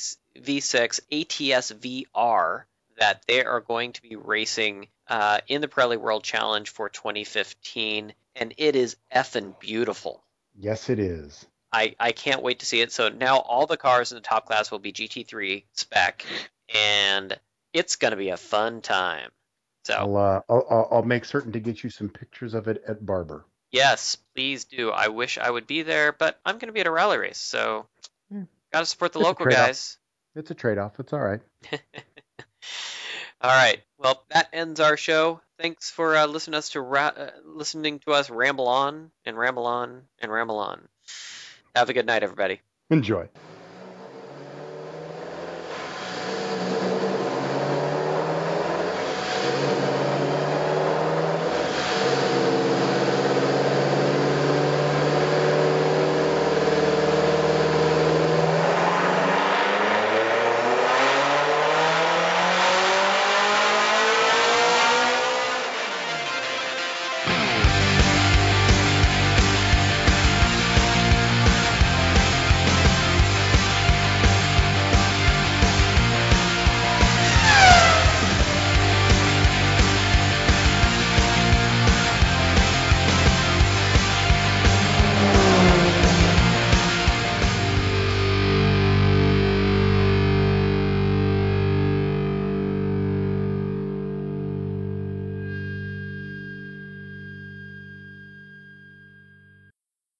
V6 ATS VR that they are going to be racing in the Pirelli World Challenge for 2015, and it is effing beautiful. Yes, it is. I can't wait to see it. So now all the cars in the top class will be GT3 spec, and it's going to be a fun time. So I'll make certain to get you some pictures of it at Barber. yes, please do. I wish I would be there, but I'm going to be at a rally race, so Yeah, got to support the it's a local trade-off. guys. It's a trade-off. It's all right. All right. Well, that ends our show. Thanks for listening to us ramble on and ramble on and ramble on. Have a good night, everybody. Enjoy.